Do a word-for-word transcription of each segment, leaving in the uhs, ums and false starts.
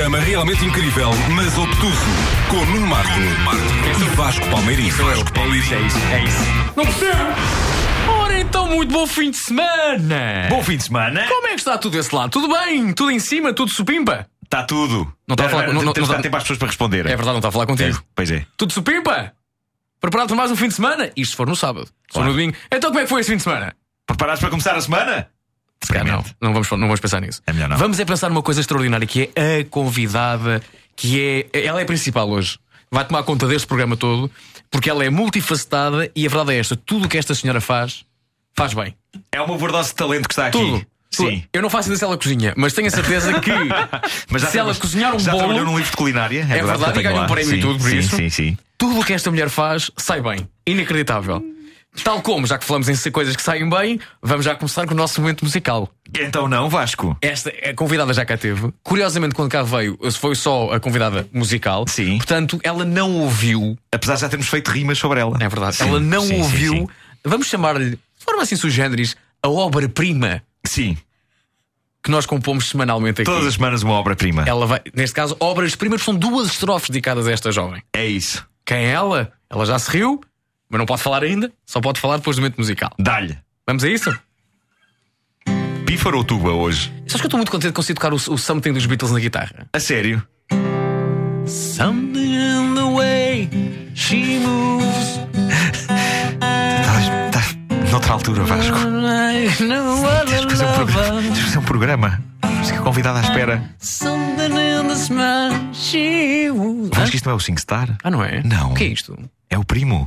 programa realmente incrível, mas obtuso, com Nuno Marco e Vasco Palmeirinho. É isso, é isso, é isso. Não percebo! Ora então, muito bom fim de semana! Bom fim de semana. Como é que está tudo desse lado? Tudo bem? Tudo em cima? Tudo supimpa? Está tudo. Não está a falar- Não, não- não- Temos não- que dar tempo às pessoas para responder. É verdade, não está a falar contigo. É, pois é. Tudo supimpa? Preparado para mais um fim de semana? Isto se for no sábado. Se for Claro. no domingo. Então como é que foi esse fim de semana? Preparados para começar a semana? Se calhar não, não vamos, não vamos pensar nisso. É melhor não. Vamos é pensar numa coisa extraordinária, que é a convidada, que é. Ela é a principal hoje. Vai tomar conta deste programa todo, porque ela é multifacetada e a verdade é esta: tudo o que esta senhora faz, faz bem. É uma overdose de talento que está aqui. Tudo. Tudo. Sim. Eu não faço ainda se ela cozinha, mas tenho a certeza que Mas já se ela trabalhou- cozinhar um já bolo, trabalhou num livro de culinária. É, É verdade, que eu e tenho ganha um lá. prémio e Sim, tudo por sim, isso. Sim, sim. tudo o que esta mulher faz sai bem. Inacreditável. Tal como, já que falamos em coisas que saem bem, vamos já começar com o nosso momento musical. Então não, Vasco. Esta a convidada já cá teve. Curiosamente, quando cá veio, foi só a convidada musical. Sim. Portanto, ela não ouviu. Apesar de já termos feito rimas sobre ela. É verdade. Sim, ela não sim, sim, ouviu. sim. Vamos chamar-lhe, de forma assim sui generis, a obra-prima Sim. que nós compomos semanalmente aqui. Todas as semanas uma obra-prima. Ela vai, neste caso, obras-primas são duas estrofes dedicadas a esta jovem. É isso. Quem é ela? Ela já se riu, mas não pode falar ainda. Só pode falar depois do momento musical. Dá-lhe. Vamos a isso? Pífaro ou tuba hoje? Sabes que eu estou muito contente de conseguir tocar o, o Something dos Beatles na guitarra. A sério? Something in the way she moves. Estás, estás noutra altura, Vasco. Tens de fazer um programa. Tens de fazer um programa. Mas que a convidada à espera. Something in the smile she moves. Vasco, isto não é o SingStar? Ah, não é? Não. O que é isto? É o primo.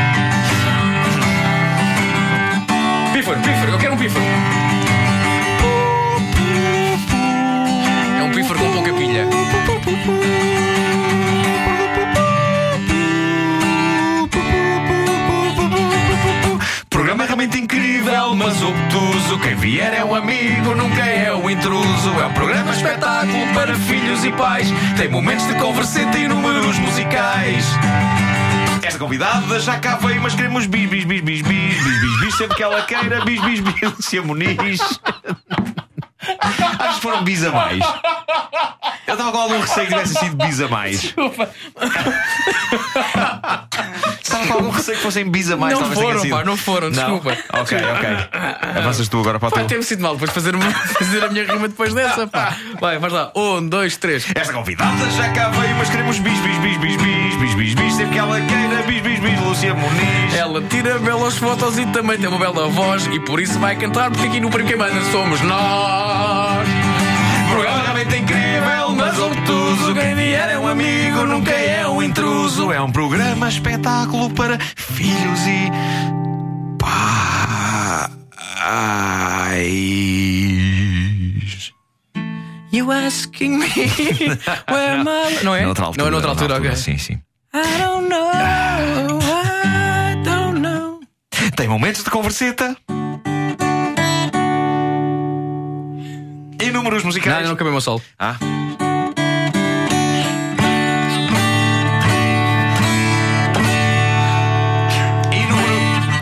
Pífaro, pífaro, eu quero um pífaro. É um pífaro com pouca pilha. Programa realmente incrível, mas obtuso. Quem vier é um amigo, nunca é um intruso. É um programa espetáculo para filhos e pais. Tem momentos de converseta e números musicais. Esta convidada já cá veio, mas queremos bis, bis, bis, bis, bis, bis, bis, bis, sempre que ela queira, bis, bis, bis, Lúcia Muniz. Acho que foram bis a mais. Eu estava com algum receio que tivesse sido bis a mais. Desculpa. Estava com algum receio que fossem bis a mais. Não talvez tenha foram, sido. pá, não foram, desculpa. Ok, ok. Avanças tu agora para o Pá, teu. tem-me sido mal depois de fazer, uma- fazer a minha rima depois dessa, pá. Vai, vais lá. Um, dois, três. Esta convidada já cá veio, mas queremos bis, bis, bis, bis, bis, bis, bis, bis, sempre que ela queira, bis, bis, bis, Lúcia Muniz. Ela tira belas fotos e também tem uma bela voz. E por isso vai cantar, porque aqui no Primo Quem Manda somos nós. Programa realmente incrível, mas obtuso. Quem vier é um amigo, nunca é um intruso. É um programa espetáculo para filhos e pais. You asking me where my... Não é? Noutra altura, Não é noutra altura, ok. Sim, sim. I don't know, I don't know. Tem momentos de converseta. E números Não, musicais. eu não acabei o meu solo. Ah. E número...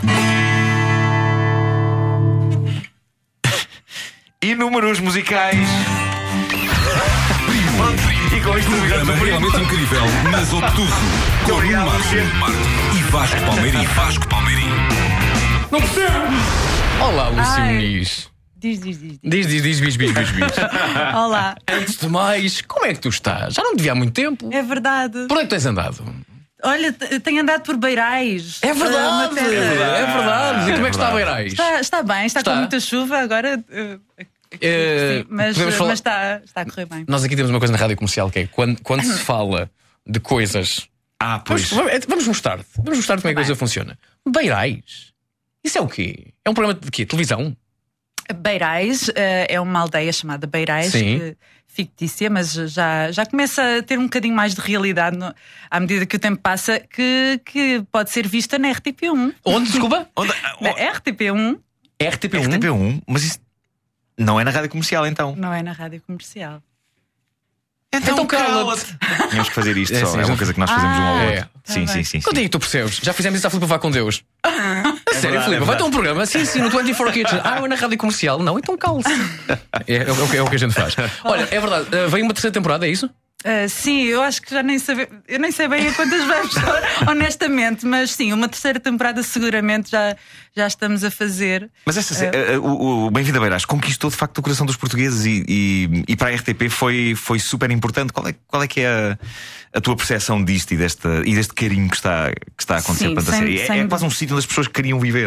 E números musicais. Pronto, e com isto ligamos Programa o primo. realmente incrível, mas obtuso, com Nuno Obrigado, Marco Luciano. e Vasco Palmeirinho. Vasco Palmeirinho. Não percebo! Olá, Lúcia Ai. Muniz. Diz, diz, diz. diz. Diz, diz, diz, bis, bis, bis, bis. Olá. Antes de mais, como é que tu estás? Já não te vi há muito tempo. É verdade. Por onde tens andado? Olha, t- tenho andado por Beirais. É Ah, uma verdade, terra- é verdade. E como é que está a Beirais? Está, está bem, está, Está. com muita chuva agora. uh, Eh, sim, mas, podemos falar- mas está, está a correr bem. Nós aqui temos uma coisa na rádio comercial que é quando, quando se fala de coisas. Ah, pois. Vamos, vamos- vamos mostrar-te. Vamos mostrar-te como é que a Tá coisa bem. funciona. Beirais. Isso é o quê? É um programa de quê? Televisão? Beirais uh, é uma aldeia chamada Beirais, Sim. que- fictícia, mas já, já começa a ter um bocadinho mais de realidade no- à medida que o tempo passa, que, que pode ser vista na R T P um. Onde? Desculpa? Onde... Na R T P um R T P um. R T P um, mas isso não é na rádio comercial então. não é na rádio comercial. Então cala-te. Tínhamos que fazer isto É, só. sim, é uma já- coisa que nós fazemos um ao Ah, outro. é. Tá Sim, bem. sim, sim, Quando é sim. que tu percebes? Já fizemos isso à Filipe Vá com Deus. A sério, verdade, Filipe, é vai verdade. ter um programa? Sim, sim, no vinte e quatro Kitchen. Ah, não é na rádio comercial. Não, então cala-se. É, é, o que- é o que a gente faz. Olha, é verdade, uh, vem uma terceira temporada, é isso? Uh, sim, eu acho que já nem sei, eu nem sei bem a quantas vamos, honestamente, mas sim, uma terceira temporada seguramente já, já estamos a fazer. Mas essa, uh, uh, o, o Bem-vindo a Beirás conquistou de facto o coração dos portugueses e, e, e para a R T P foi, foi super importante. Qual é, qual é que é a, a tua percepção disto e, desta, e deste carinho que está, que está a acontecer? Sim, Portanto, sem, a série? sem... É, é quase um sítio onde as pessoas queriam viver.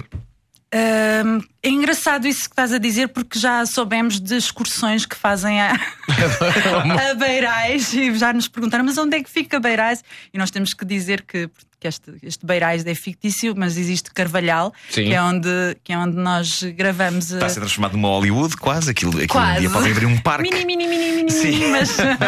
Um, é engraçado isso que estás a dizer, porque já soubemos de excursões que fazem a, a Beirais e já nos perguntaram, mas onde é que fica Beirais? E nós temos que dizer que, que este, este Beirais é fictício, mas existe Carvalhal, que é, onde, que é onde nós gravamos. Está a ser transformado numa Hollywood, quase. Aquilo, aquilo quase. Um dia podem abrir um parque. Mini, mini, mini, mini, mini mas, uh,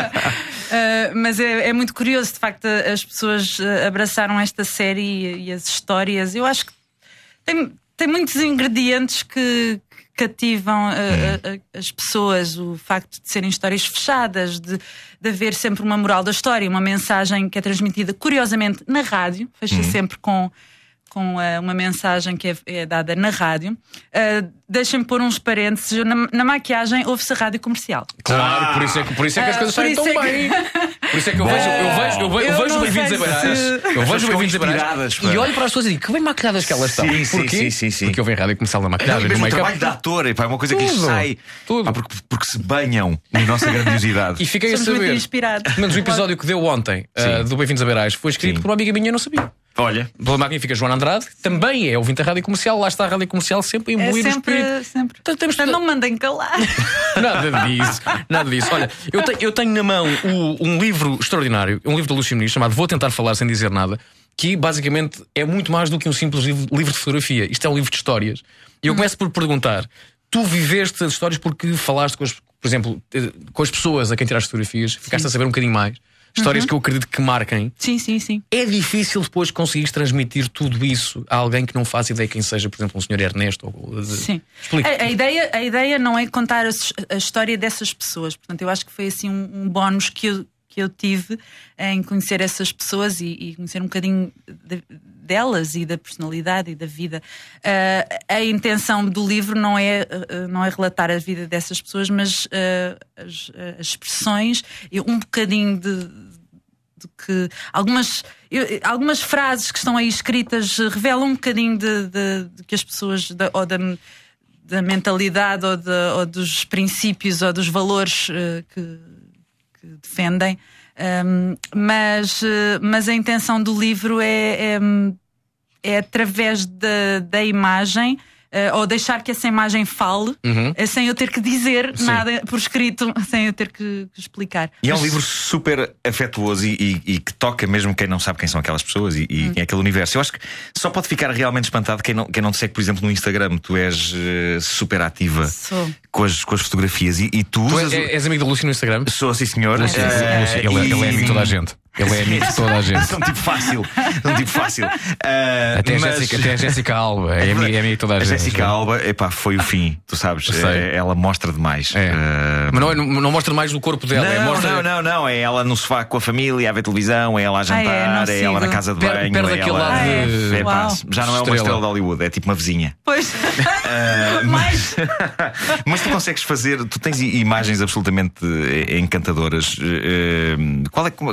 mas é, é muito curioso, de facto, as pessoas abraçaram esta série e, e as histórias. Eu acho que tem. Tem muitos ingredientes que cativam a, a, as pessoas. O facto de serem histórias fechadas, de, de haver sempre uma moral da história, uma mensagem que é transmitida, curiosamente, na rádio. Fecha uhum. sempre com, com uh, uma mensagem que é, é dada na rádio. Uh, Deixem-me pôr uns parênteses. Na, na maquiagem ouve-se a rádio comercial. Claro, ah. por, isso é que, por isso é que as coisas saem tão é bem. Por isso é que eu vejo, eu vejo, eu vejo, eu vejo Bem-vindos a Beirás. Se... Eu vejo Bem-vindos a Beirás e olho para as pessoas e digo, que bem maquilhadas que elas estão. Sim, sim, Porquê? sim, sim, sim. Porque eu venho rádio comercial na maquilhagem, não, no make-up. O trabalho de ator é uma coisa tudo, que lhes sai. Tudo. Ah, porque, porque se banham na nossa grandiosidade. E fiquei Somos a saber. Muito inspirados. Pelo menos o episódio que deu ontem uh, do Bem-vindos a Beirás foi escrito sim. por uma amiga minha, eu não sabia. Olha, pela magnífica Joana Andrade, também é ouvinte da rádio comercial. Lá está a rádio comercial sempre imbuir é o espírito. Sempre. Então, temos Não mandem calar. Nada disso, nada disso. Olha, eu, te, eu tenho na mão o, um livro extraordinário, um livro da Lúcia Muniz, chamado Vou Tentar Falar Sem Dizer Nada, que basicamente é muito mais do que um simples livro, livro de fotografia. Isto é um livro de histórias. E eu começo por perguntar: tu viveste as histórias porque falaste com as, por exemplo, com as pessoas a quem tiraste fotografias, ficaste sim. a saber um bocadinho mais. Histórias uhum. que eu acredito que marquem. Sim, sim, sim. É difícil depois conseguires transmitir tudo isso a alguém que não faça ideia quem seja, por exemplo, um senhor Ernesto ou... Sim. A, a, ideia, a ideia não é contar a, a história dessas pessoas. Portanto, eu acho que foi assim um, um bónus que eu, que eu tive em conhecer essas pessoas e, e conhecer um bocadinho de, delas e da personalidade e da vida. Uh, a intenção do livro não é, uh, não é relatar a vida dessas pessoas, mas uh, as, as expressões e um bocadinho de, de que algumas, eu, algumas frases que estão aí escritas revelam um bocadinho de, de, de que as pessoas de, ou da, da mentalidade ou, de, ou dos princípios ou dos valores uh, que, que defendem. Um, mas, mas a intenção do livro é, é, é através da, da imagem, uh, ou deixar que essa imagem fale, uhum. uh, sem eu ter que dizer Sim. nada por escrito, sem eu ter que, que explicar. E mas... é um livro super afetuoso e, e, e que toca mesmo quem não sabe quem são aquelas pessoas e, e hum. quem é aquele universo. Eu acho que só pode ficar realmente espantado quem não, quem não te segue, por exemplo, no Instagram. Tu és uh, super ativa Sou. Com, as, com as fotografias e, e tu, tu usas... és, és amigo do Lúcio no Instagram? Sou, sim senhor. Lúcio, uh, Lúcio, ele, e... ele é amigo de toda a gente. Ele é amigo de toda a gente. É um tipo fácil. É um tipo fácil. Uh, até, mas... a Jéssica, até a Jéssica Alba é amiga, é amiga de toda a, a gente. A Jéssica Alba, epá, foi o fim. Tu sabes, é, ela mostra demais. É. Uh... Mas não, é, não mostra mais do corpo dela. Não, é mostra... não, não, não. É ela no sofá com a família, a ver televisão, é ela a jantar, ah, é, é ela na casa de banho. Perde é aquele ela... lado de... é, pá, já não é uma estrela. estrela de Hollywood, é tipo uma vizinha. Pois. Uh, mas... mas tu consegues fazer, tu tens imagens absolutamente encantadoras. Uh, qual é que.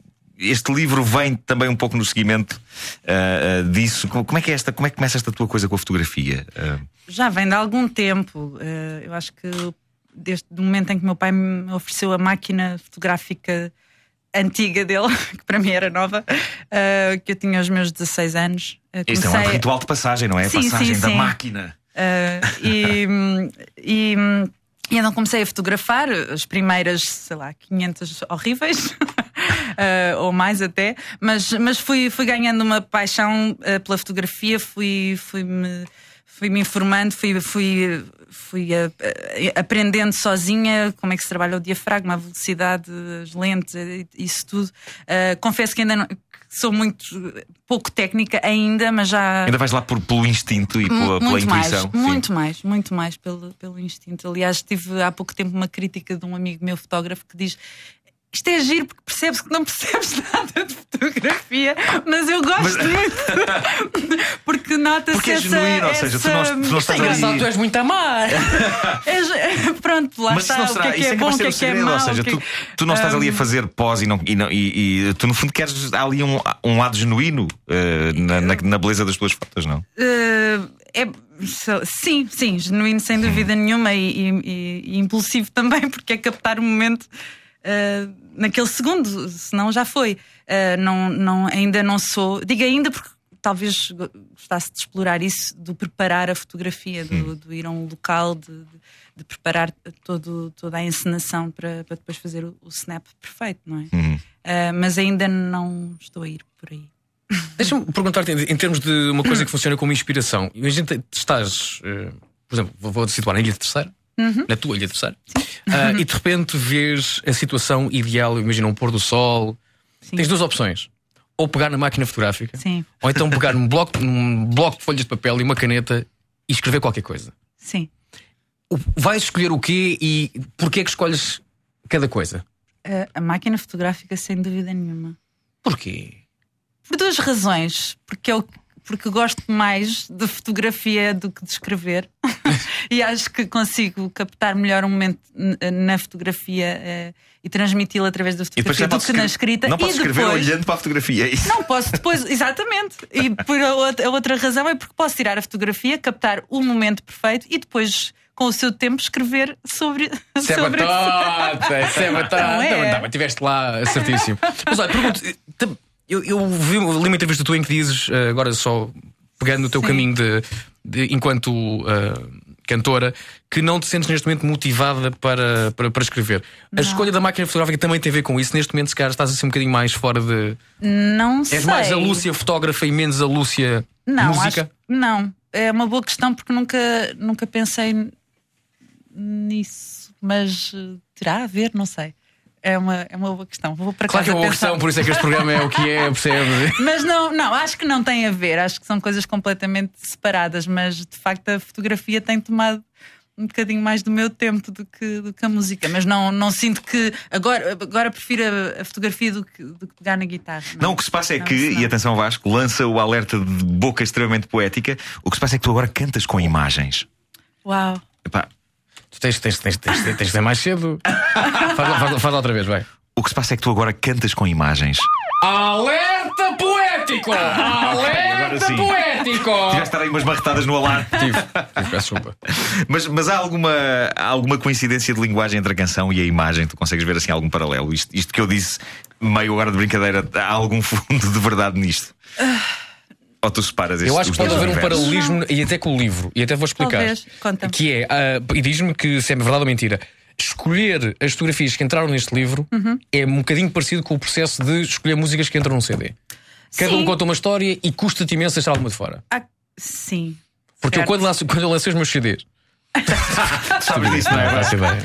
Este livro vem também um pouco no seguimento uh, uh, disso. Como é que é esta? Como é que começa esta tua coisa com a fotografia? Uh... Já vem de algum tempo. Uh, eu acho que desde o momento em que meu pai me ofereceu a máquina fotográfica antiga dele, que para mim era nova, uh, que eu tinha os meus dezasseis anos. Uh, Isto é um ritual de passagem, não é? A sim, passagem sim, da sim. máquina. Uh, e, e, e então comecei a fotografar as primeiras, sei lá, quinhentas horríveis. Uh, ou mais até, mas, mas fui, fui ganhando uma paixão uh, pela fotografia, fui, fui, -me, fui me informando, fui, fui, fui uh, uh, aprendendo sozinha como é que se trabalha o diafragma, a velocidade, as lentes, isso tudo. Uh, confesso que ainda não, que sou muito pouco técnica ainda, mas já. Ainda vais lá por, pelo instinto e pela, pela intuição. Mais, muito mais, muito mais pelo, pelo instinto. Aliás, tive há pouco tempo uma crítica de um amigo meu fotógrafo que diz: Isto é giro porque percebes que não percebes nada de fotografia, mas eu gosto mas... muito porque nota-se porque é essa, genuíno, ou essa... seja, tu não, tu não estás ali... Tu és muito a amar. é, Pronto, lá mas está. Não será, o que é que isso é, é bom, o que que é que é mau. Ou seja, que... tu, tu não estás um... ali a fazer pós e, não, e, não, e, e tu no fundo queres há ali um, um lado genuíno uh, na, na, na beleza das tuas fotos, não? Uh, é, so, sim, sim, genuíno sem dúvida hum. nenhuma e, e, e impulsivo também, porque é captar o momento uh, naquele segundo, senão já foi. Uh, não, não, ainda não sou, digo ainda porque talvez gostasse de explorar isso, do preparar a fotografia, do, do ir a um local, de, de, de preparar todo, toda a encenação para, para depois fazer o, o snap perfeito, não é? Uhum. Uh, mas ainda não estou a ir por aí. Deixa-me perguntar-te, em termos de uma coisa que funciona como inspiração, imagina, estás, uh, por exemplo, vou situar na Ilha Terceira, uhum. na tua Ilha Terceira, uh, e de repente vês a situação ideal, imagina um pôr do sol, sim. Tens duas opções. Ou pegar na máquina fotográfica, sim. ou então pegar num bloco, num bloco de folhas de papel e uma caneta e escrever qualquer coisa. Sim. Vais escolher o quê e porquê é que escolhes cada coisa? A, a máquina fotográfica, sem dúvida nenhuma. Porquê? Por duas razões. Porque eu, porque eu gosto mais de fotografia do que de escrever. E acho que consigo captar melhor um momento na fotografia uh, e transmiti-lo através da fotografia do que na escrita. Não posso e escrever depois, olhando para a fotografia, é isso? Não posso depois, exatamente. E por a outra, a outra razão é porque posso tirar a fotografia, captar o momento perfeito e depois, com o seu tempo, escrever sobre. Isso é sobre batata, isso é batata. Não é? Não, não, tiveste lá certíssimo. Mas olha, pergunto, eu, eu vi, li uma entrevista tua em que dizes, agora só pegando no teu Sim. caminho de, de enquanto uh, cantora, que não te sentes neste momento motivada para, para, para escrever. Não. A escolha da máquina fotográfica também tem a ver com isso. Neste momento, se calhar, estás assim um bocadinho mais fora de. Não sei. És mais a Lúcia fotógrafa e menos a Lúcia não, música? Acho, não, é uma boa questão porque nunca, nunca pensei nisso, mas terá a ver, não sei. É uma, é uma boa questão. Vou para claro que é uma boa pensar. questão, por isso é que este programa é o que é, percebe? Mas não, não, acho que não tem a ver. Acho que são coisas completamente separadas. Mas de facto a fotografia tem tomado um bocadinho mais do meu tempo do que, do que a música. Mas não, não sinto que agora, agora prefiro a, a fotografia do que, do que pegar na guitarra. Não, não o que se passa é não, que, não. E atenção Vasco, lança o alerta de boca extremamente poética. O que se passa é que tu agora cantas com imagens. Uau. Epá. Tu tens, tens, tens, tens, tens, tens de ser mais cedo. faz, faz, faz outra vez, vai. O que se passa é que tu agora cantas com imagens. Alerta poético! Alerta poético! Tiveste de estar aí umas marretadas no alarme. Tive, tive, peço desculpa. Mas, mas há, alguma, há alguma coincidência de linguagem entre a canção e a imagem? Tu consegues ver assim algum paralelo? Isto, isto que eu disse, meio agora de brincadeira, há algum fundo de verdade nisto? Ou tu separas estes, eu acho que pode haver um universos? paralelismo e até com o livro, e até vou explicar. Talvez. Conta-me. Que é, uh, e diz-me que se é verdade ou mentira. Escolher as fotografias que entraram neste livro uhum. é um bocadinho parecido com o processo de escolher músicas que entram num C D. Cada sim. um conta uma história e custa-te imenso deixar alguma de fora. Ah, sim. Porque certo. eu quando, lanço, quando eu lancei os meus C Ds. Sabes disso, não é? Não, ideia.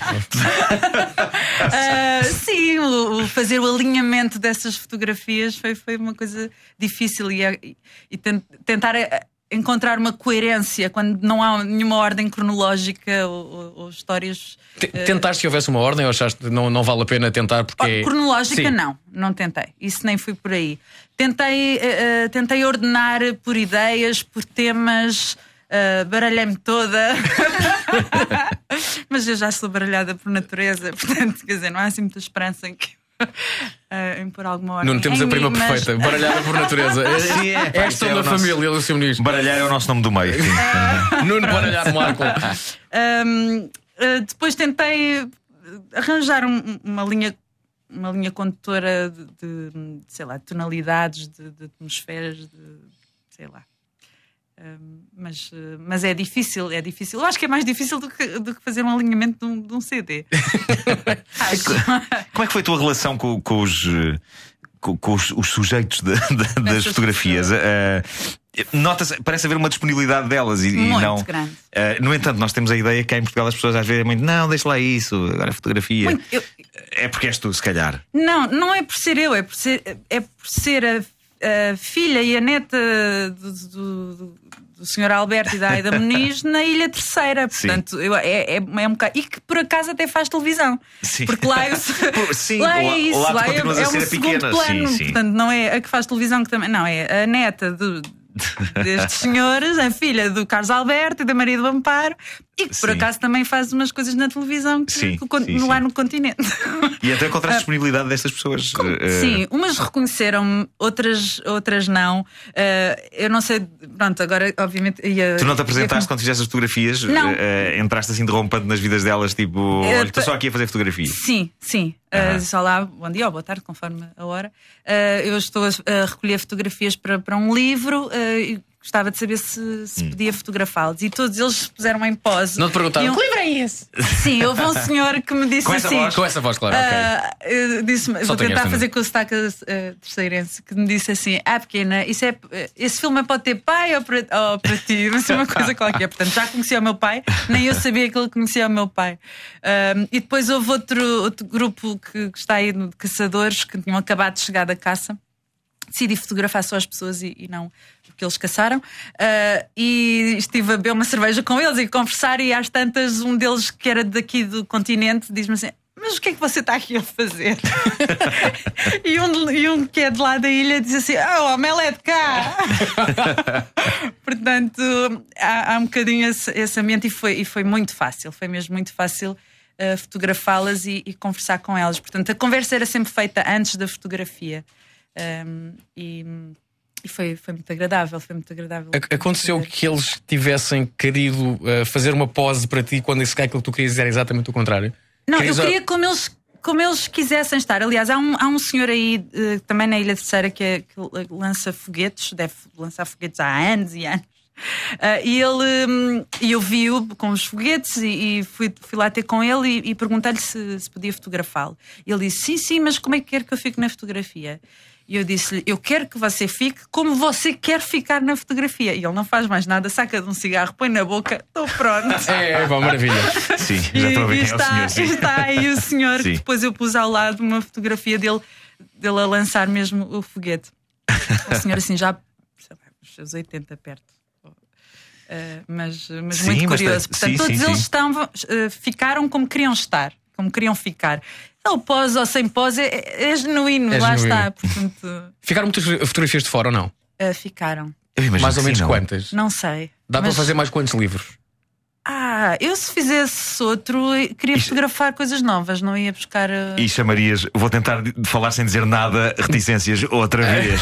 uh, sim, o, o fazer o alinhamento dessas fotografias foi, foi uma coisa difícil e, e, e tentar encontrar uma coerência quando não há nenhuma ordem cronológica ou, ou, ou histórias. uh... Tentaste que houvesse uma ordem ou achaste que não, não vale a pena tentar porque. Oh, cronológica, sim. não, não tentei. Isso nem fui por aí. Tentei, uh, tentei ordenar por ideias, por temas. Uh, baralhei-me toda. Mas eu já sou baralhada por natureza, portanto, quer dizer, não há assim muita esperança em que uh, em pôr alguma ordem. Não temos a prima mim, mas... perfeita, baralhada por natureza. Sim, é, é a questão é da nosso... família, do seu ministro. Baralhar é o nosso nome do meio. Uh, Nuno Baralhar Marco. Um, uh, depois tentei arranjar um, uma linha. Uma linha condutora de, de, de sei lá, de tonalidades, de, de atmosferas, de sei lá. Um, mas, mas é difícil, é difícil. Eu acho que é mais difícil do que, do que fazer um alinhamento de um, de um C D. Acho. Como é que foi a tua relação com, com, os, com, com os, os sujeitos de, de, das fotografias? Uh, nota-se, parece haver uma disponibilidade delas e, muito e não. grande. Uh, no entanto, nós temos a ideia que em Portugal as pessoas às vezes é muito, não, deixa lá isso, agora a fotografia. Muito, eu... É porque és tu, se calhar. Não, não é por ser eu, é por ser, é por ser a. A filha e a neta do, do, do, do senhor Alberto e da Aida Muniz na Ilha Terceira. Portanto, eu, é, é, é um bocado. E que por acaso até faz televisão. Sim. Porque lá, eu, sim, lá é isso, lá, lá lá é, é um segundo pequena. plano. Sim, sim. Portanto, não é a que faz televisão que também. Não, é a neta do. destes senhores, a filha do Carlos Alberto e da Maria do Amparo, e que por Sim. acaso também faz umas coisas na televisão que, Sim, que, sim, no, lá sim. no continente. E até encontraste a disponibilidade destas pessoas. Como- uh, Sim, umas reconheceram-me, outras, outras não. Uh, eu não sei, pronto, agora obviamente ia, Tu não te ia- apresentaste quando fizeste as fotografias? Não. Uh, uh, entraste assim derrompante nas vidas delas, tipo, olha, estou só aqui a fazer fotografia. Sim, sim. Aham. Uh, só lá, bom dia ou boa tarde, conforme a hora. Uh, eu estou a, a recolher fotografias para, para um livro uh, e gostava de saber se, se Hum. podia fotografá-los. E todos eles se puseram em pose. Não te perguntaram, E um- que livro é esse? Sim, houve um senhor que me disse Com essa assim. voz? Com essa voz, claro, ok. Ah, eu disse-me, vou tenho tentar esta fazer com o sotaque uh, terceirense, que me disse assim: ah, pequena, isso é, esse filme pode ter pai ou para, ou para ti? Mas é uma coisa qualquer. Portanto, já conhecia o meu pai, nem eu sabia que ele conhecia o meu pai. Um, e depois houve outro, outro grupo que, que está aí de caçadores que tinham acabado de chegar da caça. Decidi fotografar só as pessoas e, e não o que eles caçaram. Uh, e estive a beber uma cerveja com eles e a conversar. E às tantas, um deles, que era daqui do continente, diz-me assim: mas o que é que você está aqui a fazer? e, um, e um que é de lá da ilha diz assim: ah, oh, o homem ele é de cá. Portanto, há, há um bocadinho esse, esse ambiente e foi, e foi muito fácil. Foi mesmo muito fácil uh, fotografá-las e, e conversar com elas. Portanto, a conversa era sempre feita antes da fotografia. Um, e e foi, foi muito agradável, foi muito agradável. Ac- Aconteceu que eles tivessem querido uh, fazer uma pose para ti quando esse aquilo que tu querias era exatamente o contrário? Não, Querias- eu queria como eles, como eles quisessem estar. Aliás, há um, há um senhor aí eh, também na Ilha Terceira que, é, que lança foguetes, deve lançar foguetes há anos e anos. Ah, e ele, hum, e eu vi-o com os foguetes e, e fui, fui lá ter com ele e, e perguntei-lhe se, se podia fotografá-lo. E ele disse: sim, sim, mas como é que quer que eu fique na fotografia? E eu disse-lhe: eu quero que você fique como você quer ficar na fotografia. E ele não faz mais nada, saca de um cigarro, põe na boca, estou pronto. É, pá, maravilha. Sim, já estou a ver E quem é o está, senhor. Sim. está aí o senhor Sim. que depois eu pus ao lado uma fotografia dele, dele a lançar mesmo o foguete. O senhor assim já, sei lá, os seus oitenta perto. Uh, mas mas Sim, muito mas curioso. tem- Portanto, sim, todos sim, eles sim. Estão, uh, ficaram como queriam estar, como queriam ficar. Ele pose ou sem pose é, é genuíno, É lá genuíno. está. Portanto, Ficaram muitas fotografias de fora ou não? uh, ficaram. Eu imagino Mais que ou menos sim, não. quantas? Não sei. Dá mas, para fazer mais quantos livros? Ah, eu se fizesse outro, queria Isto- fotografar coisas novas, não ia buscar. uh, E chamarias, vou tentar de- falar sem dizer nada, reticências outra vez.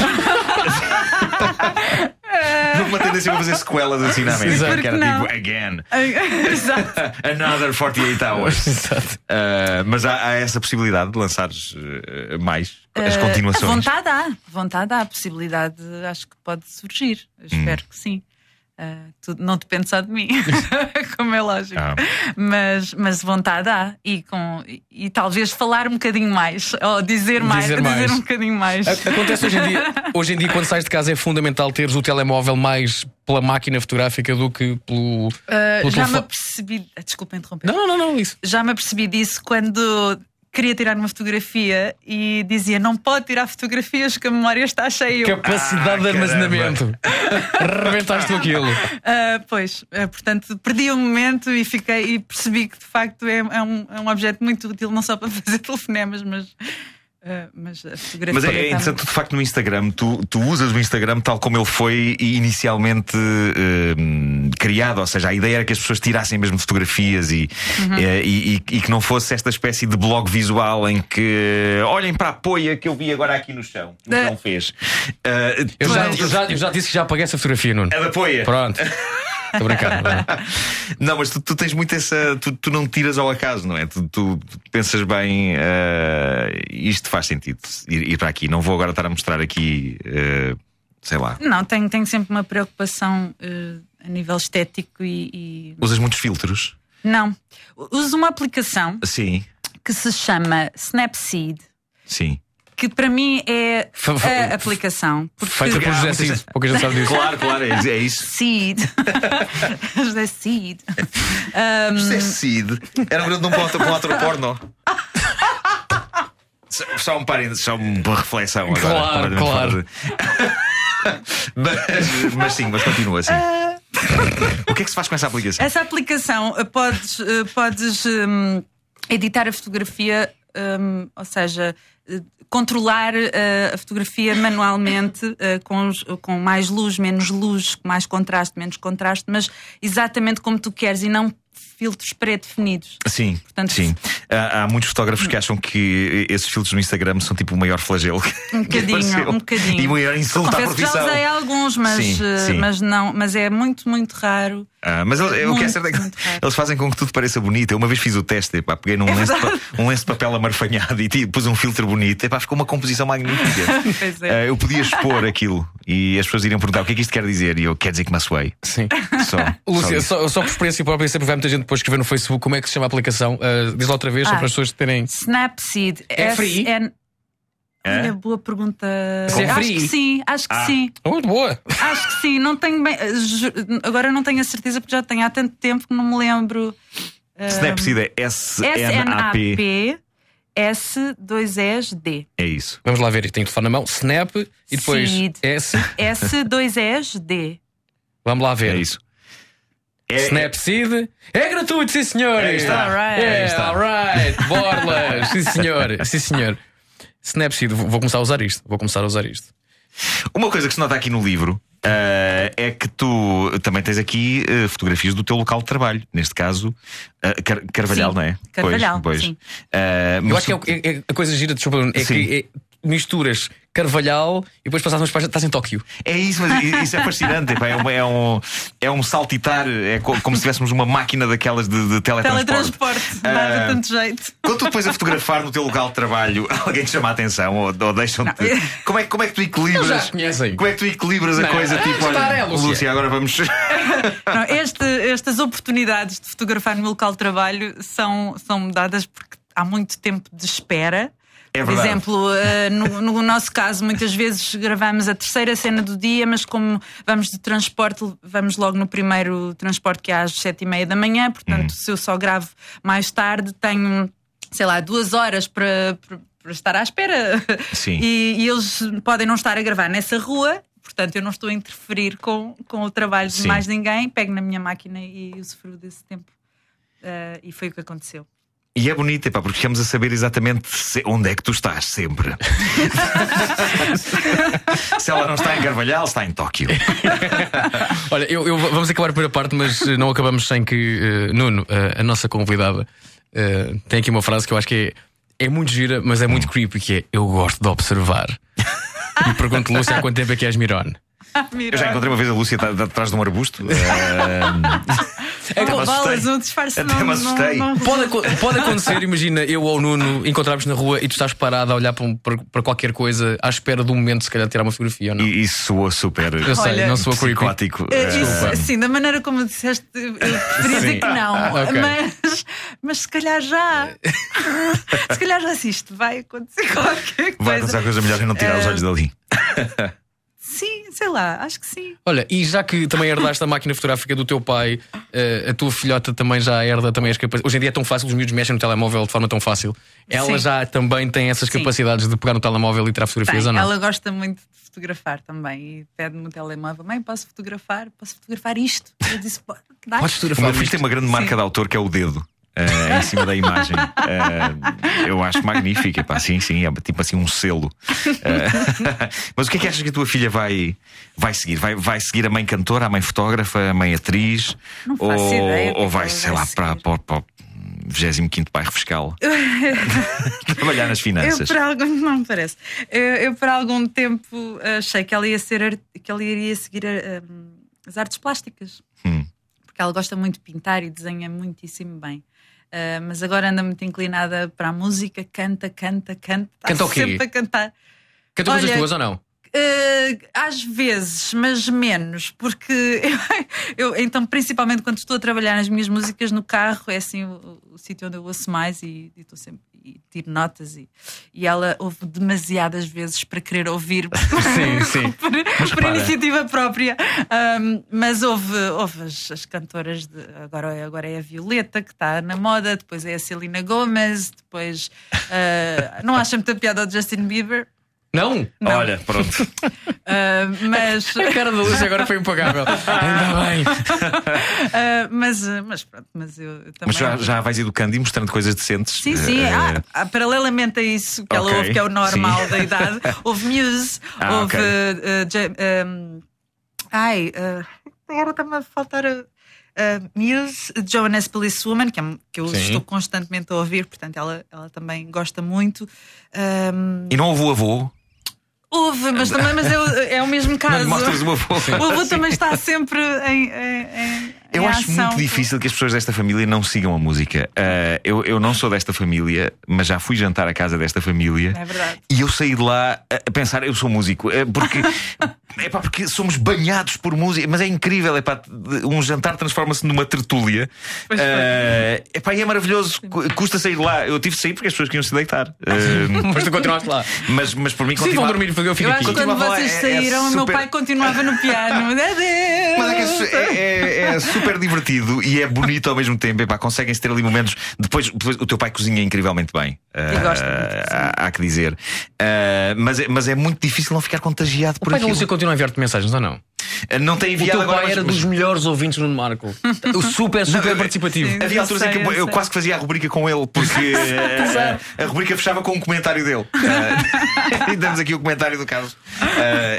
Não uma tendência a fazer sequelas assim na América, Exato. que era Porque não? tipo again, Exato. another quarenta e oito hours. Exato. Uh, mas há, há essa possibilidade de lançares uh, mais as Eh, continuações. Vontade há, vontade há, a possibilidade acho que pode surgir. Eu Hum. espero que sim. Uh, tudo, não depende só de mim, como é lógico. Ah. Mas, mas vontade há e, com, e, e talvez falar um bocadinho mais, ou dizer mais, Dizer dizer, mais. um bocadinho mais. A- Acontece hoje em dia, hoje em dia, quando sais de casa, é fundamental teres o telemóvel mais pela máquina fotográfica do que pelo. Uh, pelo já me telefone. apercebi. Desculpa interromper. Não, não, não, não, isso. Já me apercebi disso quando queria tirar uma fotografia e dizia: não pode tirar fotografias que a memória está cheia. Eu, Capacidade Ah, de armazenamento. Rebentaste com aquilo. Ah, pois, ah, portanto, perdi um momento e fiquei e percebi que de facto é, é um, é um objeto muito útil, não só para fazer telefonemas, mas, ah, mas a fotografia. Mas é, é está- interessante, de facto, no Instagram, tu, tu usas o Instagram tal como ele foi inicialmente eh, criado, ou seja, a ideia era que as pessoas tirassem mesmo fotografias e, Uhum. eh, e, e- e que não fosse esta espécie de blog visual em que olhem para a poia que eu vi agora aqui no chão. O É. João fez. Eh, Eu tu- já, Pois. eu, já, eu já disse que já apaguei essa fotografia, Nuno. É da poia. Pronto. Estou brincando. não é? Não, mas tu, tu tens muito essa. Tu, tu não tiras ao acaso, não é? Tu, tu- tu pensas bem, eh, isto faz sentido ir, ir para aqui. Não vou agora estar a mostrar aqui, eh, sei lá. Não, tenho, tenho sempre uma preocupação ah, a nível estético e, e- Usas muitos filtros? Não. Uso uma aplicação Sim, que se chama Snapseed, sim. que para mim é Fa- fa- a aplicação. Porque Feita por Ah, José muita Cid. gente- Pouca gente sabe disso. Claro, claro, é, é isso. Seed. José Seed. Isto é Cid. Era verdade, não pode um ator porno. Só- Só um parênteses, só uma reflexão agora. Claro, completamente claro. fora de- mas, mas sim, mas continua assim. O que é que se faz com essa aplicação? Essa aplicação uh, podes, uh, podes um, editar a fotografia, um, ou seja, uh, controlar uh, a fotografia manualmente, uh, com, os, com mais luz, menos luz, com mais contraste, menos contraste, mas exatamente como tu queres e não filtros pré-definidos. Sim, Portanto, sim. Há, há muitos fotógrafos que acham que esses filtros no Instagram são tipo o maior flagelo. Um bocadinho, um bocadinho. E o maior insulto à Confesso que profissão. já usei alguns, mas, Sim, sim. mas não, mas é muito, muito raro. Ah, mas ele- o que é Muito, certo é que muito raro. eles fazem com que tudo pareça bonito. Eu uma vez fiz o teste, epá, peguei num, É lenço de, pa- verdade. um lenço de papel amarfanhado e ti- pus um filtro bonito. Epá, ficou uma composição magnífica. Pois é. Ah, eu podia expor aquilo e as pessoas iriam perguntar o que é que isto quer dizer. E eu quer dizer que me assoei. Sim. Só, Lúcia, só só, só por experiência própria, sempre vai muita gente depois escrever no Facebook como é que se chama a aplicação. Uh, diz lá outra vez, só Ah. para as pessoas terem. Snapseed. É free? S N... É? Olha, boa pergunta. Se é acho free? que sim, acho que Ah. sim. Muito boa. Acho que sim. Não tenho bem. ju- Agora não tenho a certeza porque já tenho há tanto tempo que não me lembro. Snapseed é S S N N A A P. P S dois S D. É isso. Vamos lá ver, tem telefone na mão, Snap e depois Seed. S. S dois S D. Vamos lá ver. É isso. É, Snapseed é gratuito, sim senhor. Aí está. Alright. É, Aí está. alright. Borlas, sim senhor. Sim senhor. Snapseed, vou vou começar a usar isto. Vou começar a usar isto. Uma coisa que se nota aqui no livro ah, é que tu também tens aqui ah, fotografias do teu local de trabalho. Neste caso, ah, Car- Carvalhal, Sim, não é? Carvalhal, Pois, sim. pois. Ah, Eu mas acho que é, tu- o- é- é a coisa gira de Bruno, é Sim. que é- misturas Carvalhal e depois passadas umas páginas estás em Tóquio. É isso, mas isso é fascinante. epá, É, uma- é um, é um saltitar, é co- como se tivéssemos uma máquina daquelas de, de teletransporte. Teletransporte. Dá Ah. de tanto jeito. Quando tu depois a fotografar no teu local de trabalho, alguém te chama a atenção ou, ou deixam-te. Não. Como é, como é que tu Eles equilibras? já conhecem. Como é que tu equilibras a Não. coisa Ah, tipo, está, olha, é, Lúcia. Lúcia, agora vamos. Não, este- estas oportunidades de fotografar no meu local de trabalho são, são dadas porque há muito tempo de espera. É Por verdade. exemplo, eh, no, no nosso caso, muitas vezes gravamos a terceira cena do dia, mas como vamos de transporte, vamos logo no primeiro transporte que é às sete e meia da manhã. Portanto, se eu só gravo mais tarde, tenho, sei lá, duas horas para, para, para estar à espera. Sim. E, e eles podem não estar a gravar nessa rua. Portanto, eu não estou a interferir com, com o trabalho Sim. de mais ninguém. Pego na minha máquina e usufruo desse tempo. Eh, e foi o que aconteceu. E é bonito, epá, porque ficamos a saber exatamente se- onde é que tu estás sempre. Se ela não está em Carvalhal, está em Tóquio. Olha, eu, eu- vamos acabar a primeira parte, mas eh, não acabamos sem que eh, Nuno, eh, a nossa convidada, eh, tem aqui uma frase que eu acho que é, é muito gira, mas é muito creepy, que é: eu gosto de observar. E pergunto, Lúcia, há quanto tempo é que és Mirone? Eu já encontrei uma vez a Lúcia tá- tá atrás de um arbusto. Ah, É Até me Bolas, assustei. um disfarce Até não, me não, assustei. não- Pode, aco- pode acontecer, imagina, eu ou o Nuno encontrarmos na rua e tu estás parado a olhar para, um- para- para qualquer coisa à espera de um momento, se calhar, de tirar uma fotografia ou não. e isso soou super Eu sei, Olha, não sou creepy. psicótico. Eh, Ah, Isso, sim, da maneira como disseste, eu preferia dizer que não, Ah, ok. mas, mas se calhar já. Se calhar já se isto vai acontecer qualquer coisa. vai acontecer coisa melhor é não tirar os Eh, olhos dali. Sim, sei lá, acho que sim. Olha, e já que também herdaste a máquina fotográfica do teu pai, eh, a tua filhota também já herda também as capacidades. Hoje em dia é tão fácil, os miúdos mexem no telemóvel de forma tão fácil. Ela Sim. já também tem essas Sim. capacidades de pegar no telemóvel e tirar fotografias Tem, ou não? ela gosta muito de fotografar também e pede-me o telemóvel: mãe, posso fotografar? Posso fotografar isto? Eu disse: pode, dá. Podes O fotografar meu filho isto? tem uma grande marca Sim. de autor que é o dedo. ah, em cima da imagem. Ah, eu acho magnífica. Pá, sim, sim, é tipo assim um selo. Ah, mas o que é que achas que a tua filha vai, vai seguir? Vai, vai seguir a mãe cantora, a mãe fotógrafa, a mãe atriz? Não faço ou, ideia o que é ou que vai, ela sei vai lá, para, seguir. para, para o vigésimo quinto bairro fiscal? Trabalhar nas Eu, finanças. por algum, não me parece. Eu, eu, por algum tempo, achei que ela ia ser art- que ela iria seguir ah, hum, as artes plásticas. Hum. Porque ela gosta muito de pintar e desenha muitíssimo bem. Uh, mas agora anda muito inclinada para a música, canta, canta, canta. Está Canta o quê? sempre a cantar. Canta coisas Olha, tuas ou não? Uh, às vezes, mas menos, porque eu, eu, então, principalmente quando estou a trabalhar nas minhas músicas no carro, é assim o, o sítio onde eu ouço mais e, e estou sempre e tiro notas e, e ela ouve demasiadas vezes para querer ouvir Sim, sim. por, por repara. iniciativa própria. Um, mas houve, houve as, as cantoras de, agora, agora é a Violeta que está na moda, depois é a Selena Gomez, depois uh, não acho muita piada ao Justin Bieber. Não? Não. Olha, pronto. Uh, mas, A cara da Lúcia agora foi impagável. Ainda bem. uh, mas, mas pronto, mas eu também. Mas já, já vais educando e mostrando coisas decentes. Sim, sim. Eh, Ah, ah, paralelamente a isso que ela Ok, ouve, que é o normal sim. da idade, houve Muse, Ah, houve. ok. uh, Ja- um, ai, uh, agora está-me a faltar. A, uh, Muse, Jonas Policewoman, que, é, que eu Sim. estou constantemente a ouvir, portanto ela, ela também gosta muito. Um, E não houve o avô? houve, mas também mas é, o- é o mesmo Não caso. lhe mostras o avô? O avô também está sempre em. em, em Eu em acho ação. muito difícil que as pessoas desta família não sigam a música. Uh, eu, eu não sou desta família, mas já fui jantar à casa desta família. É verdade. E eu saí de lá a a pensar, eu sou músico. É porque, é pá, porque somos banhados por música. Mas é incrível, é pá, um jantar transforma-se numa tertúlia. Pois foi. Uh, é pá, e é maravilhoso. Cu- Custa sair de lá. Eu tive de sair porque as pessoas queriam se deitar. Uh, Mas tu continuaste lá. mas, mas por mim Sim, vão continuar- dormir, porque eu fico Eu aqui. acho que quando Continuava lá, vocês é- é saíram, o meu super- pai continuava no piano. Adeus. Mas é, que é, é- é super divertido e é bonito ao mesmo tempo. Epá, conseguem-se ter ali momentos. Depois, depois o teu pai cozinha incrivelmente bem. E gosta muito de Ah, cozinhar. há, há que dizer. Ah, mas, é, mas é muito difícil não ficar contagiado O por pai da aquilo. Lúcia continua a enviar-te mensagens ou não? Ah, Não tem O enviado teu agora. pai mas- era mas- dos melhores ouvintes no Marco. O super, super Não, participativo. sim. Havia Eu alturas sei, em que eu, eu eu sei. quase que fazia a rubrica com ele, porque ah, a rubrica fechava com um comentário dele. Ah, e damos aqui o comentário do Carlos. Ah,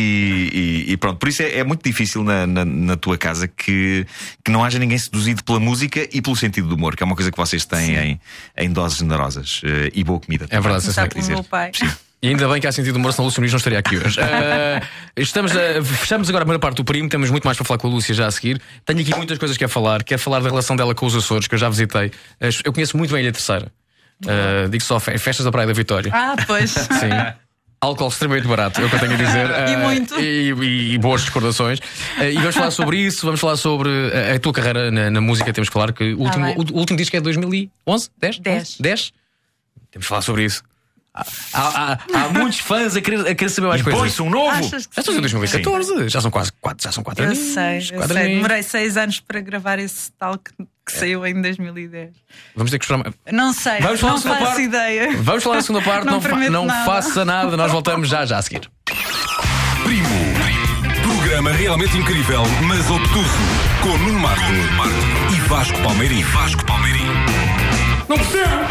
e, e- e pronto, por isso é, é muito difícil na, na, na tua casa que, que não haja ninguém seduzido pela música e pelo sentido do humor, que é uma coisa que vocês têm em, em doses generosas. Ah, e boa comida. É verdade, sim, Começar sim. pelo dizer. meu pai. E ainda bem que há sentido de humor, senão o Lúcio Nunes não estaria aqui hoje. Uh, estamos a, fechamos agora a primeira parte do Primo, temos muito mais para falar com a Lúcia já a seguir. Tenho aqui muitas coisas que quero falar. Quero falar da relação dela com os Açores, que eu já visitei. Uh, eu conheço muito bem a Ilha Terceira. Uh, digo só, fe- festas da Praia da Vitória. Ah, pois. Sim. Álcool extremamente barato, é o que eu tenho a dizer. E Uh, muito. E, e- e boas recordações. Uh, e vamos falar sobre isso, vamos falar sobre a, a tua carreira na, na música. Temos que falar que o último, bem. o, o último disco é de dois mil e onze? dez? Dez. dez? Temos que falar sobre isso. Há, há- há- há muitos fãs a querer, a querer saber mais coisas. Põe-se um novo. Achas que Já estou em dois mil e catorze, já são quase quatro, já são quatro Eu anos. sei, eu quatro sei. aninhos. Demorei seis anos para gravar esse tal que, que saiu em dois mil e dez. Vamos ter que esperar. Não sei, Vamos falar não da segunda faço parte. ideia. Vamos falar da segunda parte, Não não, fa- prometo não nada. faça nada, nós voltamos já já a seguir. Primo. Programa realmente incrível, mas obtuso. Com Nuno Marco e Vasco Palmeirim. Vasco Palmeirim. Não percebo!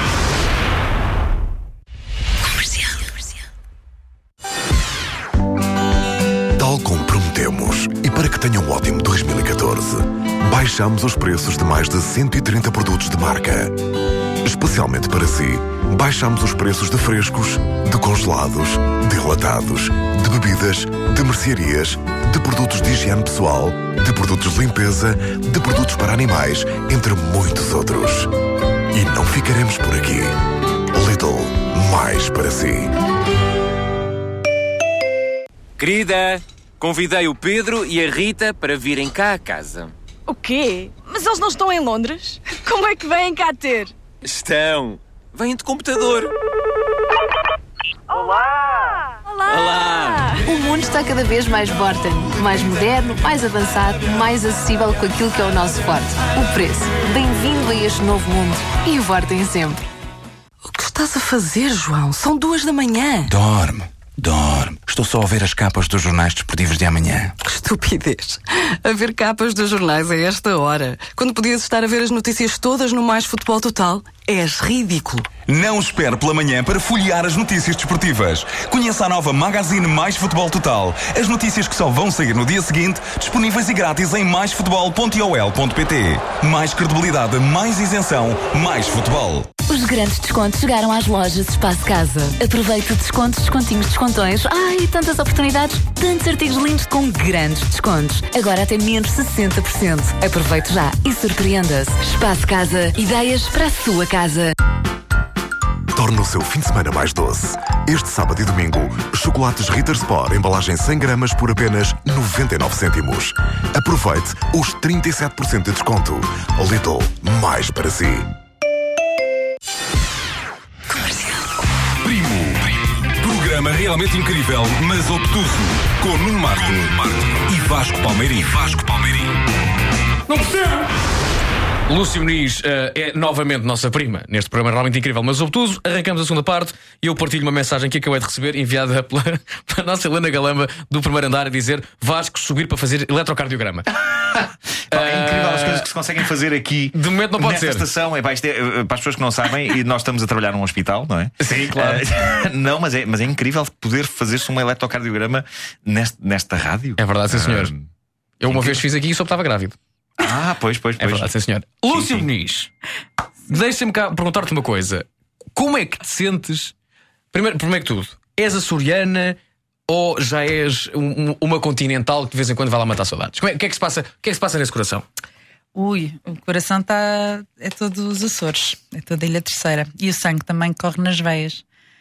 Tal como prometemos, e para que tenha um ótimo dois mil e catorze, baixamos os preços de mais de cento e trinta produtos de marca. Especialmente para si, baixamos os preços de frescos, de congelados, de enlatados, de bebidas, de mercearias, de produtos de higiene pessoal, de produtos de limpeza, de produtos para animais, entre muitos outros. E não ficaremos por aqui. Lidl, mais para si. Querida, convidei o Pedro e a Rita para virem cá a casa. O quê? Mas eles não estão em Londres? Como é que vêm cá ter? Estão. Vêm de computador. Olá! Olá! O mundo está cada vez mais Vorten, mais moderno, mais avançado, mais acessível com aquilo que é o nosso forte, o preço. Bem-vindo a este novo mundo e Vorten sempre. O que estás a fazer, João? São duas da manhã. Dorme, dorme. Estou só a ver as capas dos jornais desportivos de amanhã. Que estupidez. A ver capas dos jornais a esta hora, quando podias estar a ver as notícias todas no Mais Futebol Total. És ridículo. Não espere pela manhã para folhear as notícias desportivas. Conheça a nova Magazine Mais Futebol Total. As notícias que só vão sair no dia seguinte, disponíveis e grátis em mais futebol ponto i o l ponto p t. Mais credibilidade, mais isenção, mais futebol. Os grandes descontos chegaram às lojas Espaço Casa. Aproveite descontos, descontinhos, descontões. Ai, tantas oportunidades, tantos artigos lindos com grandes descontos. Agora até menos sessenta por cento. Aproveite já e surpreenda-se. Espaço Casa. Ideias para a sua casa. Torna o seu fim de semana mais doce. Este sábado e domingo, chocolates Ritter Sport, embalagem cem gramas por apenas noventa e nove cêntimos. Aproveite os trinta e sete por cento de desconto. Lidl, mais para si. Primo. Programa realmente incrível, mas obtuso. Com Nuno Marco e Vasco Palmeirim. Vasco Palmeirim. Não percebo! Lúcio Muniz uh, é novamente nossa prima neste programa realmente incrível, mas obtuso. Arrancamos a segunda parte e eu partilho uma mensagem que acabei de receber, enviada pela, pela nossa Helena Galamba do primeiro andar, a dizer: Vasco, subir para fazer eletrocardiograma. Pá, é incrível as coisas que se conseguem fazer aqui. De momento não pode nesta ser. estação. É, pá, isto é, para as pessoas que não sabem, e nós estamos a trabalhar num hospital, não é? Sim, claro. Uh, não, mas é, mas é incrível poder fazer-se um eletrocardiograma neste, nesta rádio. É verdade, sim, senhor. Uh, eu uma vez fiz aqui e só estava grávido. Ah, pois, pois, pois. É verdade, sim, senhor. Sim, Lúcio sim. Muniz, deixa-me cá perguntar-te uma coisa. Como é que te sentes? Primeiro, primeiro que tudo, és açoriana ou já és um- um- uma continental que de vez em quando vai lá matar saudades? Como é- O que é que se passa, o que é que se passa nesse coração? Ui, o coração está. É todo os Açores, é toda a Ilha Terceira. E o sangue também corre nas veias.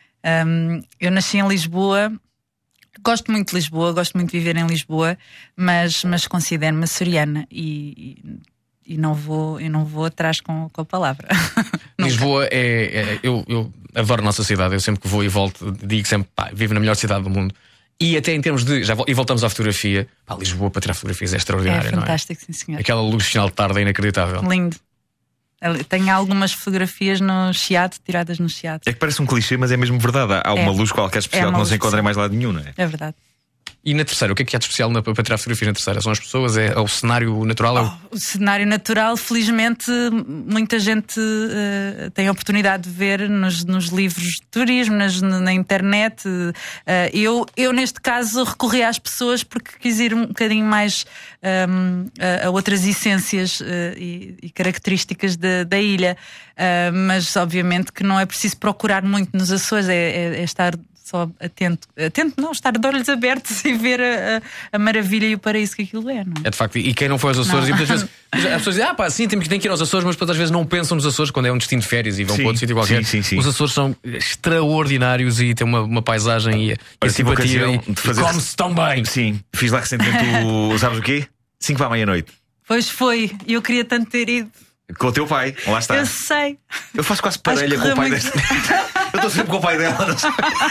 Hum, eu nasci em Lisboa, gosto muito de Lisboa, gosto muito de viver em Lisboa, mas, mas considero-me açoriana e, e, e não vou, eu não vou atrás com, com a palavra. Lisboa é. é- eu, eu adoro a nossa cidade, eu sempre que vou e volto, digo sempre, pá, vivo na melhor cidade do mundo. E até em termos de. Já, vol- e voltamos à fotografia. Pá, Lisboa para tirar fotografias é É extraordinária, não é? fantástico, sim, senhor. Aquela luz final de tarde é inacreditável. Lindo. Tenho algumas fotografias no Chiado, tiradas no Chiado. É que parece um clichê, mas é mesmo verdade. Há uma É. luz qualquer É especial uma que não luz se encontra em especial. mais lado nenhum, não é? É verdade. E na terceira, o que é que há de especial na, para tirar fotografias na terceira? São as pessoas? É, é o cenário natural? É o- O cenário natural, felizmente, muita gente eh, tem a oportunidade de ver nos, nos livros de turismo, nas- na internet. Eh, eu, eu, neste caso, recorri às pessoas porque quis ir um bocadinho mais ehm, a, a outras essências eh, e, e características da, da ilha. Eh, mas, obviamente, que não é preciso procurar muito nos Açores, é, é- é estar só atento, atento não, estar de olhos abertos e ver a, a- a maravilha e o paraíso que aquilo é, não é? É de facto, e quem não foi aos Açores, Não. e muitas vezes as pessoas dizem, ah pá, sim, temos, tem que ir aos Açores, mas depois às vezes não pensam nos Açores quando é um destino de férias e vão Sim, para outro sítio qualquer. sim, sim, sim. Os Açores são extraordinários e têm uma, uma paisagem e, e Olha, tive a simpatia ocasião e, de fazer- e come-se tão bem. Sim, fiz lá recentemente o. Sabes o quê? cinco para a meia-noite. Pois foi, e eu queria tanto ter ido. Com o teu pai, lá está. Eu sei. Eu faço quase Acho parelha que com o pai correu desta. Eu estou sempre com o pai dela, não sei.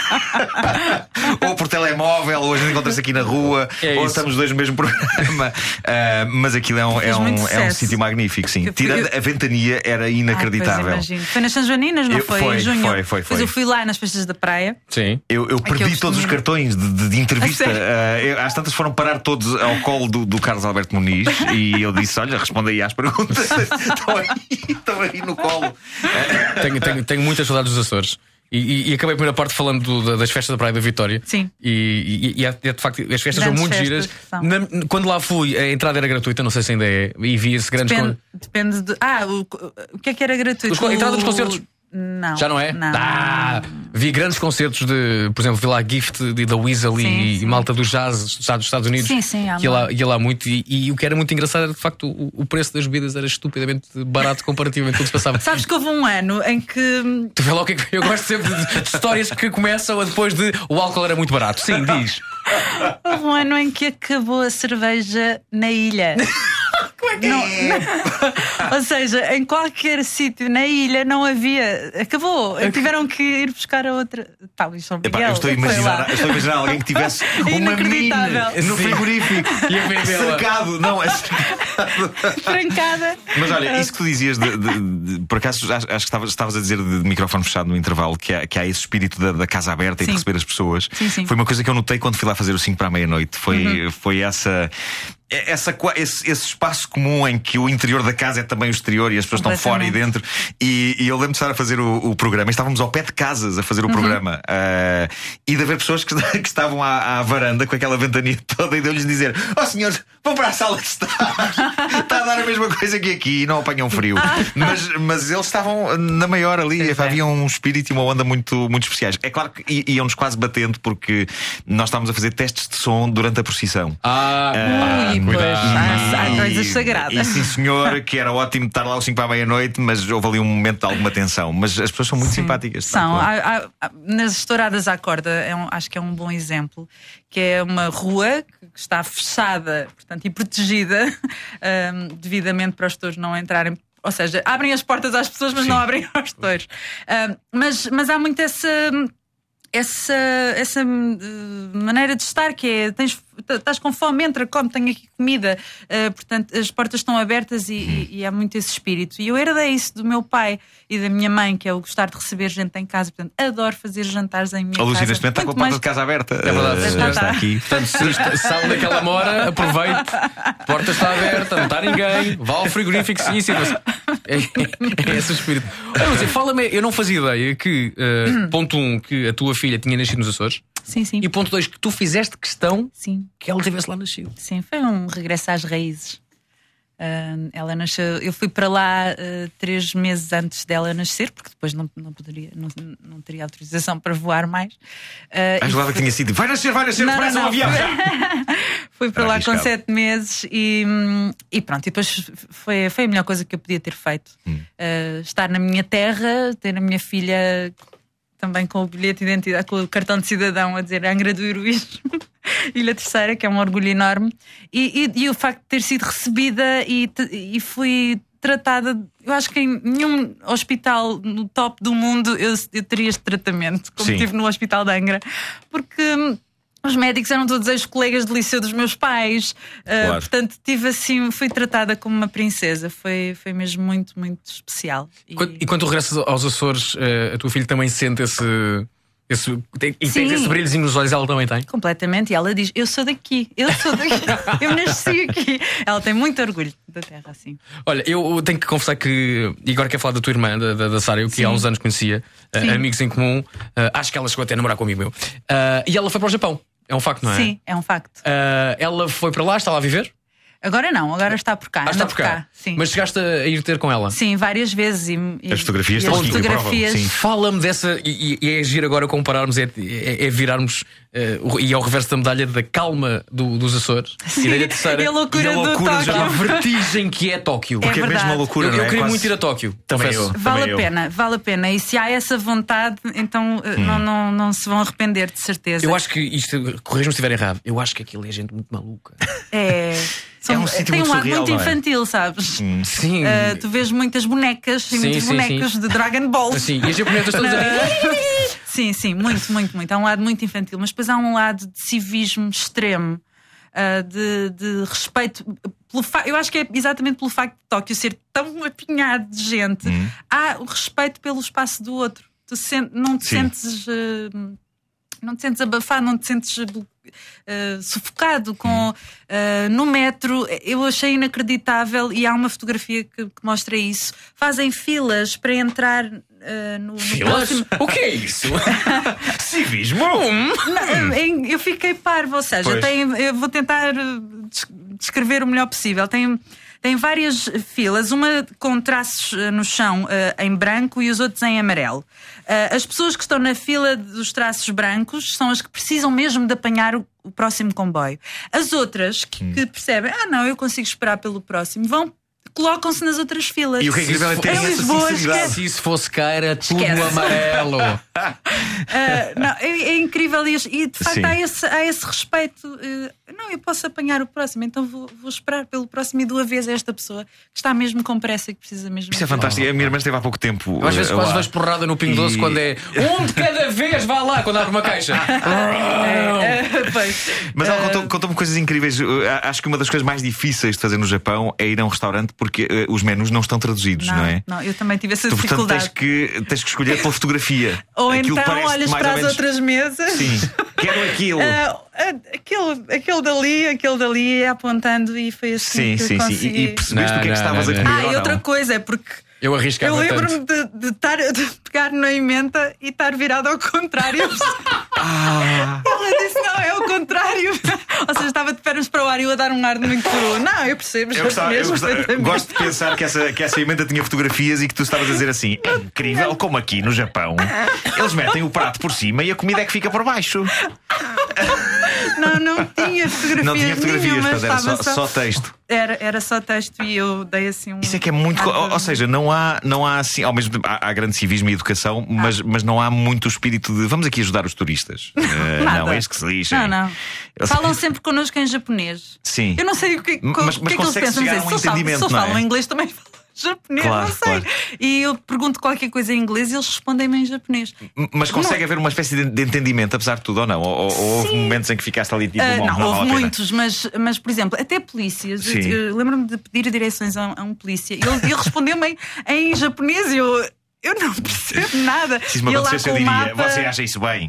Ou por telemóvel, ou a gente encontra-se aqui na rua, É ou isso. estamos os dois no mesmo programa. Ah, mas aquilo é um, é Fez muito um, é um sucesso. sítio magnífico, sim. Eu fui- Tirando eu- a ventania, era Ah, inacreditável. pois imagino. Foi nas São Joaninas, não Eu- foi? foi, Em junho. foi, foi, foi. Depois eu fui lá nas festas da praia. Sim. Eu, eu que eu perdi todos os costumo- cartões de, de- de entrevista. A sério? Ah, eu- às tantas foram parar todos ao colo do, do Carlos Alberto Muniz e eu disse: olha, responda aí às perguntas. Estão aí, estão aí no colo. Tenho, tenho, tenho muitas saudades dos Açores. E, e- e acabei a primeira parte falando do- da- das festas da Praia da Vitória. Sim. E, e- e é, é de facto, as festas são Grandes muito festas giras. que são. Na- quando lá fui, a entrada era gratuita, não sei se ainda é. E via-se grandes. Depende, con- depende de. Ah, o, o que é que era gratuito? Os con- a entrada dos O- concertos. Não. Já não é? Não. Ah, vi grandes concertos de, por exemplo, vi lá Gift de, da Weasel Sim, e, sim. e malta do jazz dos Estados Estados Unidos. Sim, sim, há que ia lá, uma- ia lá muito. E, e o que era muito engraçado era de facto o, o preço das bebidas era estupidamente barato comparativamente com o que se passava. Sabes que houve um ano em que. Tu vê lá o que é que eu gosto sempre de, de histórias que começam a depois de o álcool era muito barato. Sim, diz. Houve um ano em que acabou a cerveja na ilha. Como é que não, não- Ou seja, em qualquer sítio na ilha não havia. Acabou. Tiveram que ir buscar a outra. Pá, o São Epá, Miguel. eu estou a foi imaginar, lá. eu estou a imaginar alguém que tivesse uma mini Inacreditável. no Sim. frigorífico E a vendê-la. cercado. Não, é Trancada. Mas olha, isso que tu dizias, de, de- de- por acaso acho, acho que estavas, estavas a dizer de, de microfone fechado no intervalo que há, que há esse espírito da, da casa aberta e de Sim. receber as pessoas. Sim, sim. Foi uma coisa que eu notei quando fui lá fazer o cinco para a meia-noite. Foi, Uhum. foi essa. Essa, qua- esse, esse espaço comum em que o interior da casa é também o exterior e as pessoas estão fora e dentro. E, e eu lembro de estar a fazer o, o programa. E estávamos ao pé de casas a fazer o Uhum. programa. Ah, e de haver pessoas que, que estavam à, à varanda com aquela ventania toda e de eu lhes dizer: ó oh, senhores, vão para a sala que está. Está a dar a mesma coisa que aqui e não apanham frio. Mas, mas eles estavam na maior ali. Havia um espírito e uma onda muito, muito especiais. É claro que i- iam-nos quase batendo porque nós estávamos a fazer testes de som durante a procissão. Ah, Ui, pois, há, há E- coisas E sagradas. sim, senhor, que era ótimo estar lá aos cinco para a meia-noite, mas houve ali um momento de alguma tensão. Mas as pessoas são muito simpáticas. de São. facto. Há- há- há- nas Estouradas à Corda, é um- acho que é um bom exemplo, que é uma rua que está fechada, portanto, e protegida hum, devidamente para os touros não entrarem. Ou seja, abrem as portas às pessoas, mas Sim. não abrem aos touros. Hum, mas, mas há muito essa. Essa, essa uh, maneira de estar que é tens estás com fome, entra, come, tenho aqui comida. Uh, portanto, as portas estão abertas e, e, e há muito esse espírito. E eu herdei isso do meu pai e da minha mãe, que é o gostar de receber gente em casa. Portanto, adoro fazer jantares em minha a Lucy, casa. neste momento está com a porta mais... de casa aberta. É verdade, uh, já está aqui. Portanto, se sala daquela mora, aproveite, a porta está aberta, não está ninguém, vá ao frigorífico, sim, sim. É, é esse o espírito. Olha, Lucy, fala-me, eu não fazia ideia que, uh, ponto um, que a tua filha tinha nascido nos Açores. Sim, sim. E ponto dois, que tu fizeste questão sim. que ela tivesse lá nascido. Sim, foi um regresso às raízes. Uh, ela nasceu, eu fui para lá uh, três meses antes dela nascer, porque depois não, não poderia, não, não teria autorização para voar mais. Uh, a Joana que tinha sido, vai nascer, vai nascer, depressa um avião já. Fui para Era lá arriscado. com sete meses e, e pronto, e depois foi, foi a melhor coisa que eu podia ter feito. Hum. Uh, estar na minha terra, ter a minha filha também com o bilhete de identidade, com o cartão de cidadão a dizer Angra do Heroísmo, Ilha Terceira, que é um orgulho enorme, e, e, e o facto de ter sido recebida e, e fui tratada, eu acho que em nenhum hospital no top do mundo eu, eu teria este tratamento, como Sim. tive no Hospital de Angra, porque os médicos eram todos ex-colegas de liceu dos meus pais, Claro. uh, portanto tive assim, fui tratada como uma princesa, foi, foi mesmo muito, muito especial. E, Quando, e quando tu regressas aos Açores, uh, a tua filha também sente esse. esse tem, e tem Sim. esse brilhozinho nos olhos, ela também tem. completamente, e ela diz: eu sou daqui, eu sou daqui, eu nasci aqui. Ela tem muito orgulho da terra, assim. Olha, eu tenho que confessar que, e agora quero falar da tua irmã, da, da, da Sara, eu que Sim. há uns anos conhecia, uh, Sim. amigos em comum, uh, acho que ela chegou até a namorar comigo meu. Uh, e ela foi para o Japão, é um facto, não é? Sim, é um facto. Uh, ela foi para lá, está lá a viver? Agora não, agora está por cá. Ah, está anda por cá. Sim. Mas chegaste a ir ter com ela? Sim, várias vezes. E, e- As fotografias e estão as aqui, fotografias. provam, sim. Fala-me dessa, e, e é agir agora compararmos, é, é, é virarmos uh, e ao reverso da medalha da calma do, dos Açores Sim, e da Ilha Terceira e a loucura e a do loucura do Tóquio. para a vertigem que é Tóquio. Porque é, verdade. mesmo uma loucura, Eu, não eu é? queria Quase- muito ir a Tóquio. Também confesso. eu. Vale Também a pena, vale a pena. E se há essa vontade, então uh, não, não, não se vão arrepender, de certeza. Eu acho que isto, corrija-me se estiver errado, eu acho que aquilo é gente muito maluca. É. São- um sítio tem um muito lado surreal, muito não é? infantil, sabes? Sim. Uh, tu vês muitas bonecas e Sim, muitos sim, bonecos sim. de Dragon Ball. Assim, e as japonesas todas Não. ali. Sim, sim, muito, muito, muito. Há um lado muito infantil, mas depois há um lado de civismo extremo, uh, de, de respeito. Pelo fa... Eu acho que é exatamente pelo facto de Tóquio ser tão apinhado de gente, Hum. há o respeito pelo espaço do outro. Tu sen... não te Sim. sentes. Uh, não te sentes abafado, não te sentes uh, sufocado com, uh, no metro. Eu achei inacreditável e há uma fotografia que, que mostra isso. Fazem filas para entrar uh, no, no Filas? próximo. O que é isso? Civismo? Não, eu- eu fiquei parvo, ou seja, Pois. tem, eu vou tentar uh, des- descrever o melhor possível. Tem, tem várias filas, uma com traços uh, no chão uh, em branco e os outros em amarelo. Uh, as pessoas que estão na fila dos traços brancos são as que precisam mesmo de apanhar o, o próximo comboio. As outras que, que percebem, ah não, eu consigo esperar pelo próximo, vão, colocam-se nas outras filas. E o que é incrível é ter Em essa Lisboa, sinceridade. Se isso fosse cá, era tudo Esquece. no amarelo. Uh, não, é, é incrível e, e de facto Sim. há esse, há esse respeito. Uh, não, eu posso apanhar o próximo, então vou, vou esperar pelo próximo e do avesso a esta pessoa que está mesmo com pressa e que precisa mesmo. Isso é de- fantástico. A minha irmã esteve há pouco tempo. Eu às vezes eh, quase lá. vejo porrada no Pingo E- Doce quando é um de cada vez, vá lá, quando abre uma caixa. É, pois. Mas ela Uh, contou- contou-me coisas incríveis. Eu, a- Acho que uma das coisas mais difíceis de fazer no Japão é ir a um restaurante porque eh, os menus não estão traduzidos, não, não, é? não, eu também tive essa Tu, portanto, tens dificuldade. que, tens que escolher pela fotografia. Ou Aquilo então parece olhas mais para ou as menos- outras mesas. Sim, quero aquilo. Ah, ah, aquele, aquele dali, aquele dali apontando e foi assim Sim, que sim, sim. consegui. E, e percebeste Não, o que é que não, estavas não, a não. comer? Ah, ou e não? outra coisa é porque Eu arriscava eu tanto. lembro-me de, de, tar, de pegar na emenda e estar virado ao contrário. Ah, Ela disse: não, é o contrário. Ou seja, estava de pernas para o ar e eu a dar um ar muito coroa. Não, eu percebo. eu, gostava, eu mesmo gostava- perfeitamente. gosto de pensar que essa, que essa emenda tinha fotografias e que tu estavas a dizer assim: é incrível como aqui no Japão eles metem o prato por cima e a comida é que fica por baixo. Não, não tinha fotografias. Não tinha fotografias, nenhumas, portanto, era estava só, só texto. Era, era só texto e eu dei assim um. Isso é que é muito. co- Ou, ou seja, não há, não há assim. Ao mesmo tempo, há, há grande civismo e educação, mas, mas não há muito o espírito de vamos aqui ajudar os turistas. Eh, Nada. não, é este que se lixem. Não, não. Eles- Falam sempre connosco em japonês. Sim. Eu não sei o que, Mas- o mas que é que eles consegue-se pensam. chegar a dizer, um se eles falam- entendimento, se eles não é? falam inglês também falam. japonês, Claro, não sei. claro. E eu pergunto qualquer coisa em inglês e eles respondem-me em japonês. Mas consegue Não. haver uma espécie de, de entendimento, apesar de tudo, ou não? Ou, ou houve momentos em que ficaste ali tipo, Ah, bom, não, não houve vale a pena. muitos, mas, mas, por exemplo, até polícias. Sim. Eu, eu lembro-me de pedir direções a, a um polícia e ele, ele respondeu-me em, em japonês e eu, eu não percebo nada. Se isso me E ele lá acontecesse, eu com o diria: mapa- você acha isso bem?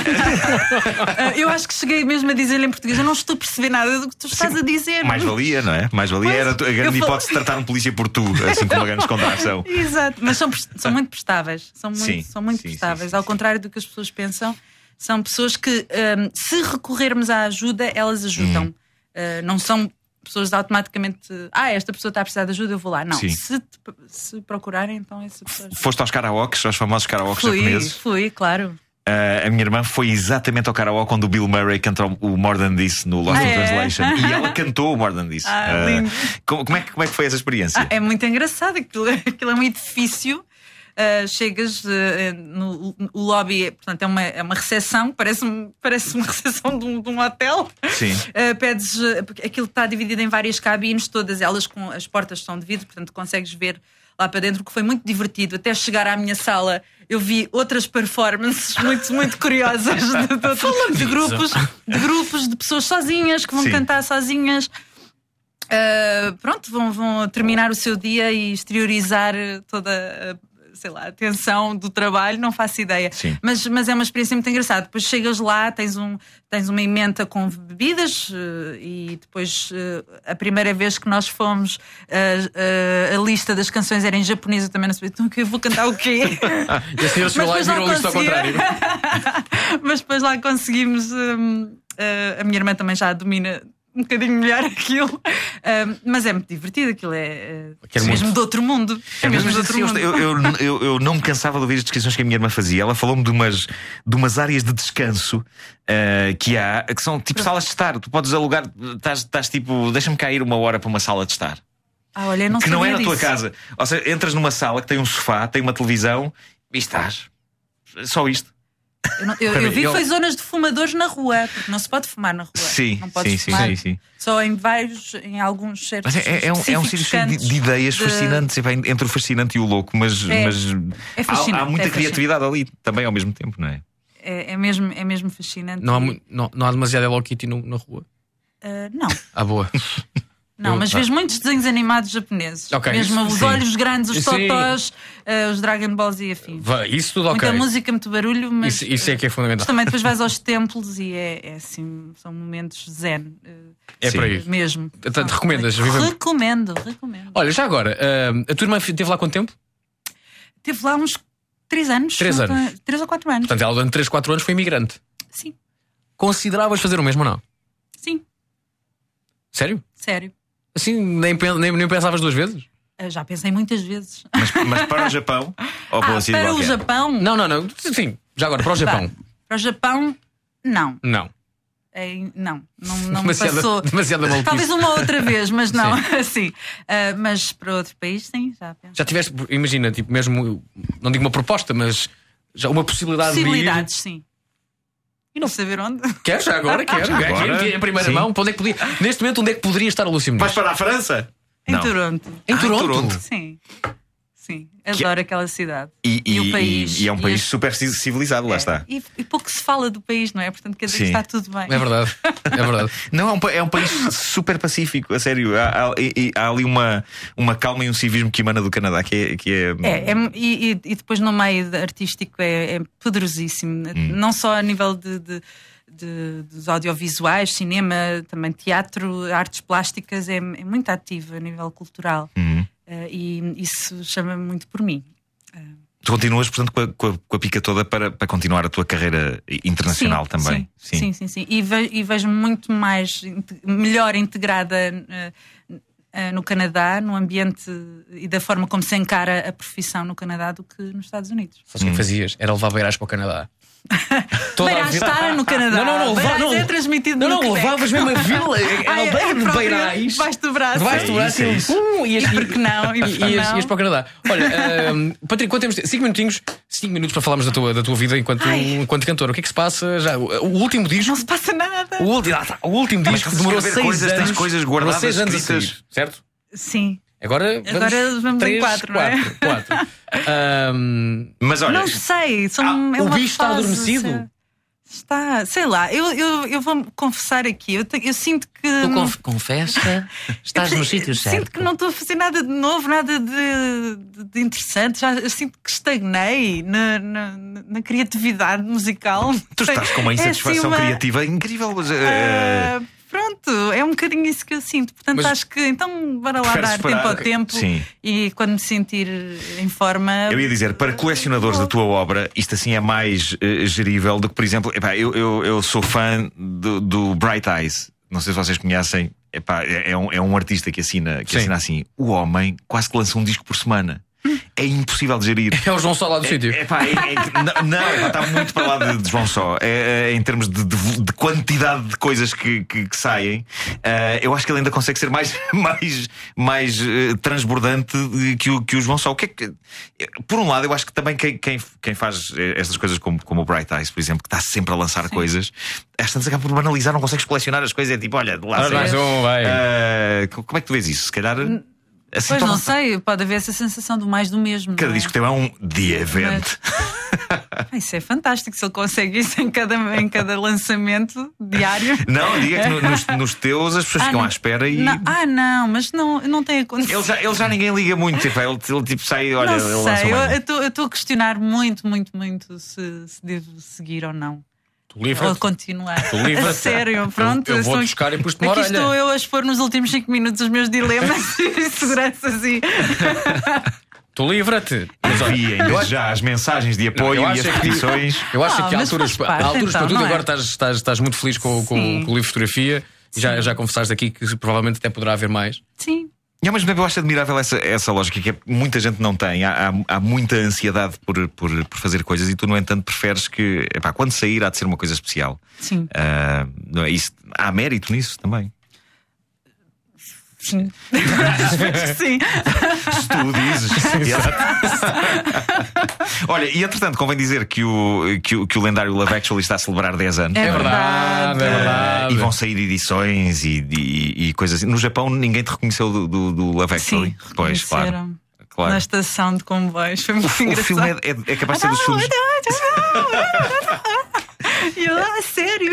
Ah, eu acho que cheguei mesmo a dizer-lhe em português: eu não estou a perceber nada do que tu estás a dizer. Mais valia, não é? Mais valia Pois, era a grande eu falo- hipótese de tratar um polícia por tu, assim como uma grande contração. Exato, mas são, pres- são muito prestáveis. São muito, Sim, são muito sim, prestáveis. sim, sim, Ao contrário do que as pessoas pensam, são pessoas que, hum, se recorrermos à ajuda, elas ajudam. Uhum. Uh, não são pessoas automaticamente. Ah, esta pessoa está a precisar de ajuda, eu vou lá. Não. Sim. Se, te- se procurarem, então essa pessoa. Foste aos karaokes, aos famosos karaokes Fui, japoneses. fui, claro. Uh, a minha irmã foi exatamente ao karaoke quando o Bill Murray cantou o More Than This no Lost Ah, in é? Translation. E ela cantou o More Than This. Ah, Uh, lindo. como, como é que, como é que foi essa experiência? Ah, é muito engraçado. Aquilo, aquilo é um edifício. Uh, chegas uh, no o lobby, é, portanto, é uma, é uma recepção, parece, parece uma recepção de um, de um hotel. Sim. Uh, pedes, uh, porque aquilo está dividido em várias cabines, todas elas com as portas são de vidro, portanto consegues ver lá para dentro, que foi muito divertido. Até chegar à minha sala, eu vi outras performances muito, muito curiosas de, de, de, grupos, de grupos de pessoas sozinhas que vão Sim. cantar sozinhas. Uh, pronto, vão, vão terminar o seu dia e exteriorizar toda a, sei lá, a tensão do trabalho, não faço ideia. Sim. Mas, mas é uma experiência muito engraçada. Depois chegas lá, tens, um, tens uma emenda com bebidas uh, e depois uh, a primeira vez que nós fomos, uh, uh, a lista das canções era em japonês, eu também não sabia. Então eu vou cantar o quê? E a senhora chegou lá e depois virou a lista ao consegui- contrário. Mas depois lá conseguimos. um, uh, a minha irmã também já domina um bocadinho melhor aquilo. Um, mas é muito divertido, aquilo é, uh, Quero mesmo muito. de outro mundo. É mesmo de outro Sim, mundo. eu, eu, eu, eu não me cansava de ouvir as descrições que a minha irmã fazia. Ela falou-me de umas, de umas áreas de descanso uh, que há, que são tipo salas de estar. Tu podes alugar, estás, estás tipo, deixa-me cair uma hora para uma sala de estar. Ah, olha, eu não que não é sabia na tua disso. casa. Ou seja, entras numa sala que tem um sofá, tem uma televisão e estás. Só isto. Eu, não- eu- Espera eu aí, vi eu- foi zonas de fumadores na rua, porque não se pode fumar na rua. Sim, não podes sim, sim, fumar. sim, sim. Só em vários, em alguns certos. Mas é, é, é um, é um específicos sítio cheio de, cantos de ideias de- fascinantes, epá, entre o fascinante e o louco, mas, É, mas é há, fascinante, há muita é fascinante. criatividade ali também ao mesmo tempo, não é? É, é mesmo, é mesmo fascinante. Não há, E, mu- não, não há demasiado Hello Kitty no- na rua. ah, não, Ah, boa. não, Eu- mas vejo muitos desenhos animados japoneses. Ok, mesmo isso- os sim. olhos grandes, os Sim. totós, ah, os Dragon Balls e afins. Vai, isso tudo ok. Muita música, muito barulho, mas. Isso, isso é que é Mas fundamental. também depois vais aos templos e é, é assim, são momentos zen. ah, É Sim. por aí. Mesmo. Portanto, recomendas? Viva- Recomendo, recomendo. Olha, já agora, ah, a tua irmã esteve lá quanto tempo? Teve lá uns três anos. Três não anos. estou- Três ou quatro anos. Portanto, ela durante três, quatro anos foi imigrante. Sim, Consideravas fazer o mesmo ou não? sim, Sério? sério. Assim, nem, pen- nem, nem pensavas duas vezes? Eu já pensei muitas vezes. Mas, mas para o Japão ou para Ah, um sítio para o qualquer? Japão? Não, não, não. Sim, já agora, para o Japão. Pá, para o Japão, não. Não. É, não, não, não me Demasiada- passou. demasiada maluquice. Talvez uma outra vez, mas não. Assim. Ah, mas para outro país, sim, já penso. Já tiveste, imagina, tipo, mesmo, não digo uma proposta, mas já uma possibilidade Possibilidades, de sim. E não saber onde. ir. Queres já agora? Quero. Agora? Quero. Em primeira Sim. mão, para onde é que podia, neste momento, onde é que poderia estar a Lúcia Muniz? Vais para a França? Em Não. Toronto. Em Ah, Toronto? Toronto. Sim. Sim. Adoro aquela cidade. E, e, o país. e- e é um país as- super ci- civilizado, lá é, está. E, e pouco se fala do país, não é? Portanto, quer dizer que Sim. está tudo bem. É verdade. É verdade. Não, é um, pa- é um país super pacífico, a sério. Há, há- e- e há ali uma, uma calma e um civismo que emana do Canadá que é. Que é, É, é, e, e- e depois no meio de- artístico é, é poderosíssimo, Hum. não só a nível de, de- de- dos audiovisuais, cinema, também teatro, artes plásticas, é, é muito ativo a nível cultural. Uhum. Eh, e isso chama muito por mim. Tu continuas, portanto, com a, com a- com a pica toda para, para continuar a tua carreira internacional Sim, também. Sim, sim, sim. sim. E, ve- e vejo muito mais, inte- melhor integrada eh, eh, no Canadá, no ambiente e da forma como se encara a profissão no Canadá do que nos Estados Unidos. Sabes o que fazias? Era levar beirás para o Canadá. Toda a Beirás vida- está no Canadá. Não, não, não, leva- Beirás não. é transmitido Não, no não, Quebec. levavas mesmo a vila. Era Ah, é- aldeia é de próprio, Beirais. debaixo do braço. Debaixo do É braço isso, é e, isso. pum, ias, E por que não? E por que ias, não? ias para o Canadá. Olha, ahm, Patrícia, quanto temos? Cinco minutinhos, cinco minutos para falarmos da tua, da tua vida enquanto, Ai. enquanto cantora. O que é que se passa já? O, o último disco. Não se passa nada. O último, ah, tá, o último Mas disco estás a demorou escrever seis coisas, tens anos. coisas demorou guardadas, seis anos a escritas. sair, certo? Sim. Agora vamos, Agora vamos três, em quatro, não é? quatro, quatro. um, Mas olha, Não sei, são, ah, é o uma bicho está fase, adormecido? sei- Está, sei lá, eu, eu, eu vou confessar aqui, eu, te- eu sinto que. tu conf, confessa, estás no sítio Sinto certo. que não estou a fazer nada de novo, nada de, de- de interessante. Já, eu sinto que estagnei na, na, na criatividade musical. tu estás com uma insatisfação É assim uma- criativa incrível. eh, Ah, pronto, é um bocadinho isso que eu sinto. Portanto, Mas acho que então bora lá preferes dar esperar- tempo ao tempo Sim. e quando me sentir em forma. Eu ia dizer, para colecionadores da tua obra, isto assim é mais eh, gerível do que, por exemplo, epá, eu, eu, eu sou fã do, do Bright Eyes. Não sei se vocês conhecem. Epá, é, é um, é um artista que assina, que Sim. assina assim. O homem quase que lança um disco por semana. É impossível de gerir. É o João Só lá do sítio. É, pá, é, é, não, não epá, está muito para lá de, de João Só. É, é, em termos de, de- de quantidade de coisas que, que- que saem, eh, eu acho que ele ainda consegue ser mais, mais, mais eh, transbordante que o, que o João Só. O que é que, por um lado, eu acho que também quem, quem, quem faz estas coisas como, como o Bright Eyes, por exemplo, que está sempre a lançar coisas, às tantas acaba por banalizar, não consegues colecionar as coisas. É tipo, olha, lá Ora, sei. mais um, vai. Eh, como é que tu vês isso? Se calhar. Assim, Pois tão- não sei, pode haver essa sensação do mais do mesmo. Cada não é? disco tem um The Event. Ah, isso é fantástico, se ele consegue isso em cada, em cada lançamento diário. Não, diga que no- nos, nos teus as pessoas Ah, ficam não. à espera e. Não, ah, não, mas não, não tem acontecido. Ele já, ele já ninguém liga muito. Tipo, ele, ele tipo sai, olha, não ele lança sei, mais. eu estou a questionar muito, muito, muito se, se devo seguir ou não. Tu livra-te. Ou continuar. Tu livra-te. A sério, pronto. Eu- eu vou sou- buscar e pus-te uma Aqui orelha. estou eu a expor nos últimos cinco minutos os meus dilemas e seguranças e. Tu livra-te. Mas olha, Enviem eu desde acho- já as mensagens de apoio eu e as acho que- petições. Eu acho Ah, que há mas alturas, faz parte, há alturas então, para tudo. não é? Agora estás, estás, estás muito feliz com, com, Sim. com o livro de fotografia. Já, já confessaste aqui que provavelmente até poderá haver mais. Sim. E ao mesmo tempo eu acho admirável essa, essa lógica que é- muita gente não tem. Há, há, há muita ansiedade por, por, por fazer coisas e tu, no entanto, preferes que, epá, quando sair, há de ser uma coisa especial. Sim. Ah, não é? Isso, há mérito nisso também. Sim. Sim. Se tu o dizes. Olha, e entretanto, convém dizer que o, que, o, que o lendário Love Actually está a celebrar dez anos. É É verdade. verdade, é Ah, verdade. e vão sair edições e, e, e coisas assim. No Japão ninguém te reconheceu do, do, do Love Actually. Sim, Pois, claro. reconheceram. claro. Na estação de comboios. Foi muito O engraçado. filme é, é, é capaz de ser dos filmes. E eu, ah, sério?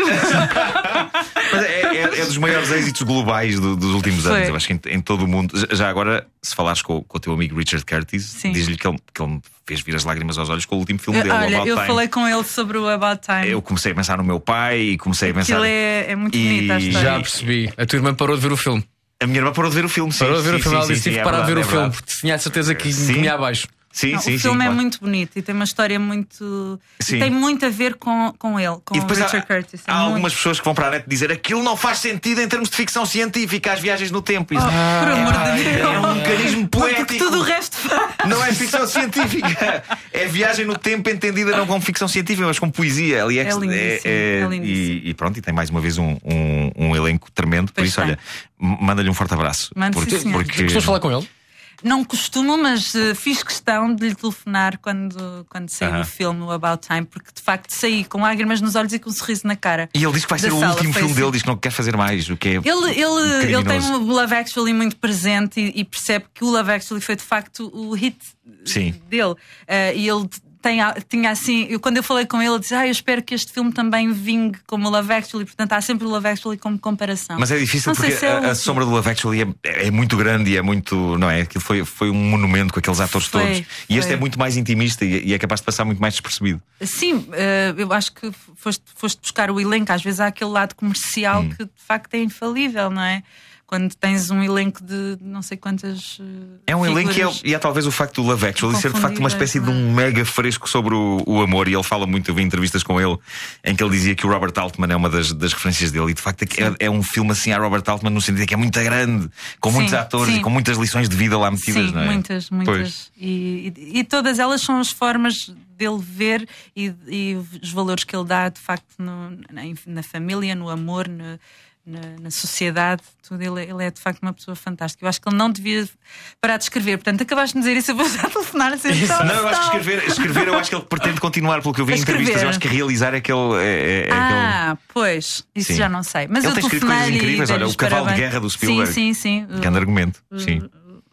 Mas é, é, é dos maiores êxitos globais do- dos últimos Foi. anos. Eu acho que em, em todo o mundo. Já- Já agora, se falares com, com o teu amigo Richard Curtis, Sim. diz-lhe que ele, que ele me fez vir as lágrimas aos olhos com o último filme dele, o Olha, About eu Time. falei com ele sobre o About Time. Eu comecei a pensar no meu pai e comecei a pensar. Aquilo é, é muito E bonita a história. Já percebi. A tua irmã parou de ver o filme. A minha irmã parou de ver o filme. Sim, Parou de ver sim, o filme. sim, Ela disse: sim, tive sim, que parar é de ver o verdade, é filme, verdade. porque tinha a certeza que Sim. comia abaixo. Sim, Não, sim, o sim. filme é claro. muito bonito e tem uma história muito. Sim. E tem muito a ver com, com ele, com E o depois há, Richard Curtis. É há muito- algumas pessoas que vão para a net dizer aquilo não faz sentido em termos de ficção científica, as viagens no tempo. Isso- Oh, por amor de Deus. É um mecanismo poético. Porque tudo o resto faz. Não é ficção científica. É viagem no tempo entendida não como ficção científica, mas como poesia. Ali É lindíssimo, é lindíssimo. e, e pronto, e tem mais uma vez um, um, um elenco tremendo. Por Pois isso, tem. olha, m- manda-lhe um forte abraço. Mande, porque, sim, senhor. porque... Costumas falar com ele? Não costumo, mas eh, fiz questão de lhe telefonar quando, quando saiu Aham. o filme, o About Time, porque de facto saí com lágrimas nos olhos e com um sorriso na cara. E ele diz que vai da ser o sala. último Foi filme assim. dele, diz que não quer fazer mais. O que é Ele, ele, ele tem criminoso. o Love Actually muito presente e, e percebe que o Love Actually foi de facto o hit Sim. dele. Eh, e ele tem, a- tinha assim, eu, quando eu falei com ele, ele disse: Ah, eu espero que este filme também vingue como o Love Actually. Portanto, há sempre o Love Actually como comparação. Mas é difícil Não sei porque se é a, o- a sombra do Love Actually é, é muito grande e é muito. Não é? Aquilo foi, foi um monumento com aqueles atores Foi, todos. E este foi. é muito mais intimista e, e é capaz de passar muito mais despercebido. Sim, eh, eu acho que foste, foste buscar o elenco. Às vezes há aquele lado comercial Hum. que de facto é infalível, não é? Quando tens um elenco de não sei quantas. eh, É um elenco e é, figuras. e é talvez o facto do Love Actually ser de facto uma espécie de Inconfundíveis, um mega fresco sobre o, o amor. E ele fala muito, eu vi entrevistas com ele em que ele dizia que o Robert Altman é uma das, das referências dele. E de facto é, é um filme assim a Robert Altman no sentido de que é muito grande, com Sim, muitos atores sim. e com muitas lições de vida lá metidas, Sim, não é? muitas, Pois. muitas. E, e- e todas elas são as formas dele ver e, e os valores que ele dá de facto no- na, na família, no amor, no- na, na sociedade. Tudo. Ele, ele é de facto uma pessoa fantástica. Eu acho que ele não devia parar de escrever. Portanto, acabaste de dizer isso, eu vou já telefonar a dizer, "Stop, Não, eu acho que stop." escrever, escrever eu acho que ele pretende continuar, pelo que eu vi A em entrevistas. escrever. Eu acho que realizar é aquele. É, é- é aquele... Ah, pois, isso Sim. já não sei. Mas Ele eu tem escrito coisas telefonei-lhe e incríveis. Olha, dei-lhe o Cavalo de parabéns. Guerra do Spielberg. Sim, sim, sim. Grande argumento. Sim.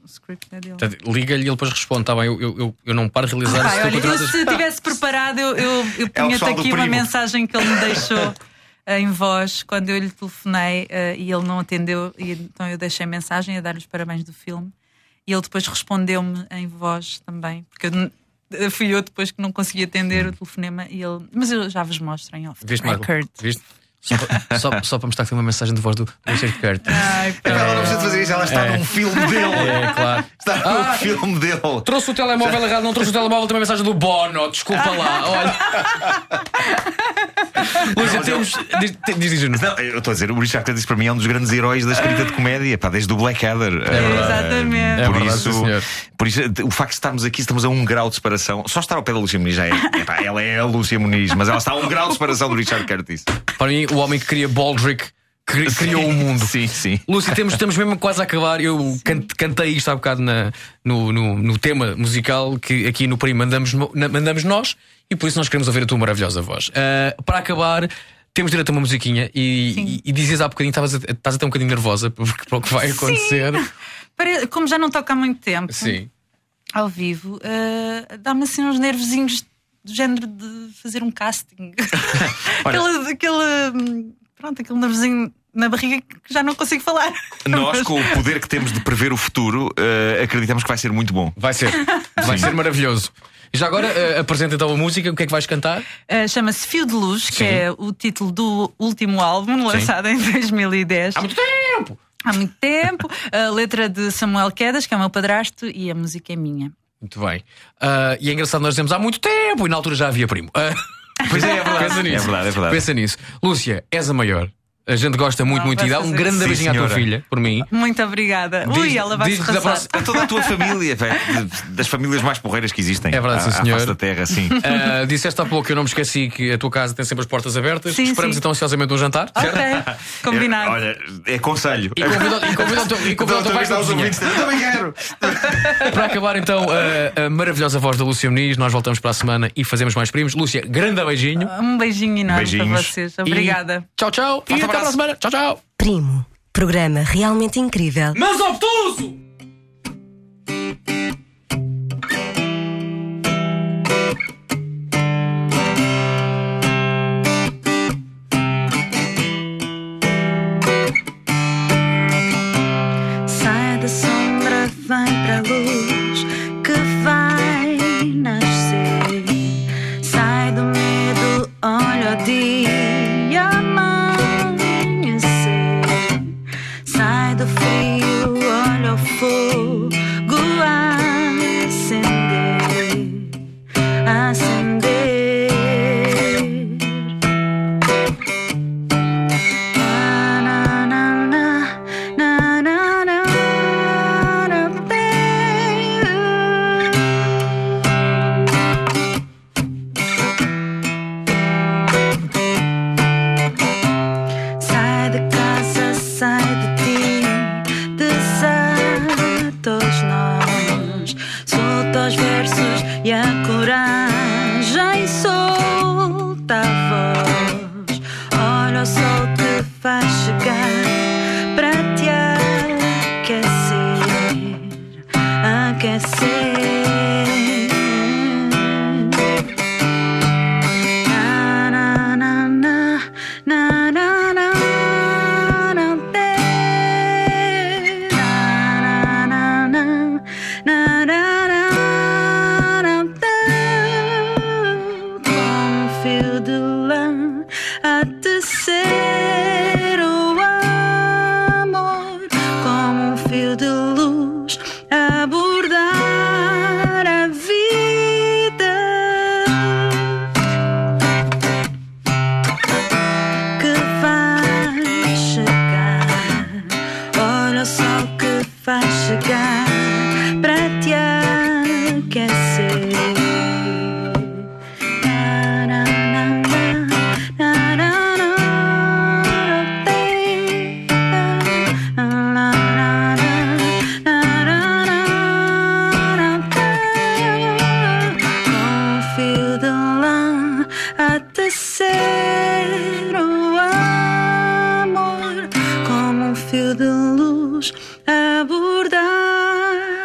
o script é dele. Portanto, liga-lhe e ele depois responde: tá bem, eu, eu, eu não paro de realizar. Ah, se tu olha, eu, continuas- se tivesse preparado, eu, eu, eu punha-te pessoal do aqui uma primo. mensagem que ele me deixou eh, em voz quando eu lhe telefonei eh, e ele não atendeu. E então eu deixei mensagem a dar os parabéns do filme e ele depois respondeu-me em voz também, porque eu, n- fui eu depois que não consegui atender o telefonema. E ele, mas eu já vos mostro em off. Viste, Ai, Marco? Kurt. Viste? Só, para- só, só para mostrar que tem uma mensagem de voz do Richard Kurt. Ai, Ela não precisa de fazer isso, ela está É. num filme dele. É, claro. Está num Ah, filme dele. Trouxe o telemóvel errado, não trouxe o telemóvel, tem uma mensagem do Bono, desculpa lá. Olha. Lúcia, temos. Diz, diz, diz, diz. Não, eu estou a dizer, o Richard Curtis para mim é um dos grandes heróis da escrita de comédia, pá, desde o Blackadder. Exatamente. É Por, verdade, isso, sim, senhor. por isso, o facto de estarmos aqui, estamos a um grau de separação. Só estar ao pé da Lúcia Muniz já é. Epá, ela é a Lúcia Muniz, mas ela está a um grau de separação do Richard Curtis. Para mim, o homem que cria Baldrick cri- criou o mundo. Sim, sim. Lúcia, temos, estamos mesmo quase a acabar. Eu can- cantei isto há bocado na, no, no, no tema musical que aqui no Primo mandamos, no- na- mandamos nós e por isso nós queremos ouvir a tua maravilhosa voz. Ah, para acabar, temos direito a uma musiquinha e, e, e dizias há bocadinho, estavas a- estás até um bocadinho nervosa porque, para o que vai acontecer. Pare- Como já não toca há muito tempo Sim. ao vivo, eh, dá-me assim uns nervozinhos do género de fazer um casting. aquele, aquele, hum, pronto, aquele nervozinho na barriga que já não consigo falar. Nós, Mas- com o poder que temos de prever o futuro, eh, acreditamos que vai ser muito bom. Vai ser, vai ser maravilhoso. E já agora, ah, apresenta então a música, o que é que vais cantar? Uh, Chama-se Fio de Luz, que Sim. é o título do último álbum, lançado em dois mil e dez. Há muito tempo! Há muito tempo. A letra de Samuel Quedas, que é o meu padrasto, e a música é minha. Muito bem. Ah, e é engraçado, nós dizemos há muito tempo e na altura já havia primo. Ah, Pois é, é verdade. Pensa nisso. É verdade, é verdade. Pensa nisso. Lúcia, és a maior. A gente gosta muito, Ah, muito e vais dá um fazer grande isso. beijinho à Sim, tua senhora. filha, por mim. Muito obrigada. Ui, Diz- ela vai se diz da raçar. próxima- A toda a tua família, velho, das famílias mais porreiras que existem. É verdade, à, sim, à senhor. face da terra, sim. Ah, disseste há pouco que eu não me esqueci que a tua casa tem sempre as portas abertas. Sim, Esperamos sim. então ansiosamente um jantar. certo? Ok, combinado. É, olha, é conselho. E convida e convida o teu- e convida o teu pai para a cozinha. Eu também quero. Para acabar então a, a maravilhosa voz da Lúcia Muniz, nós voltamos para a semana e fazemos mais primos. Lúcia, grande beijinho. Um beijinho enorme para Beijinhos. vocês. E Obrigada. tchau, tchau. E até para a semana. Tchau, tchau. Primo, programa realmente incrível. Mas obtuso! Sai da sombra, vem para a luz que vai nascer. Sai do medo, olha o dia amanhecer. Sai do frio, olha o fogo acender, acender. Na, na, na, na, na, na, na, sai de casa, sai de ti, desata os nós, solta os versos e a coragem, solta a voz. Olha o sol que vai chegar para te aquecer, aquecer. Na, na, na, na, na, na, na, na, te. Na, na, na, na, na, na, na, te. Como um fio de lã a tecer o amor, como um fio de luz a bordar a vida que vai chegar. Olha o sol que vai chegar para te aquecer. Na, na, na, na, na, na, na, te. Na, na, na, na, na, na, na, te. Com um fio de lã a tecer o amor, como um fio de luz a bordar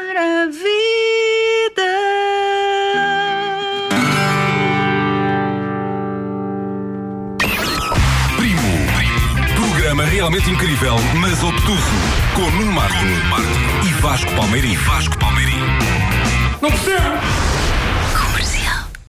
programa realmente incrível, mas obtuso, com Nuno Marco e Vasco Palmeirim. Vasco Palmeirim. Não percebo!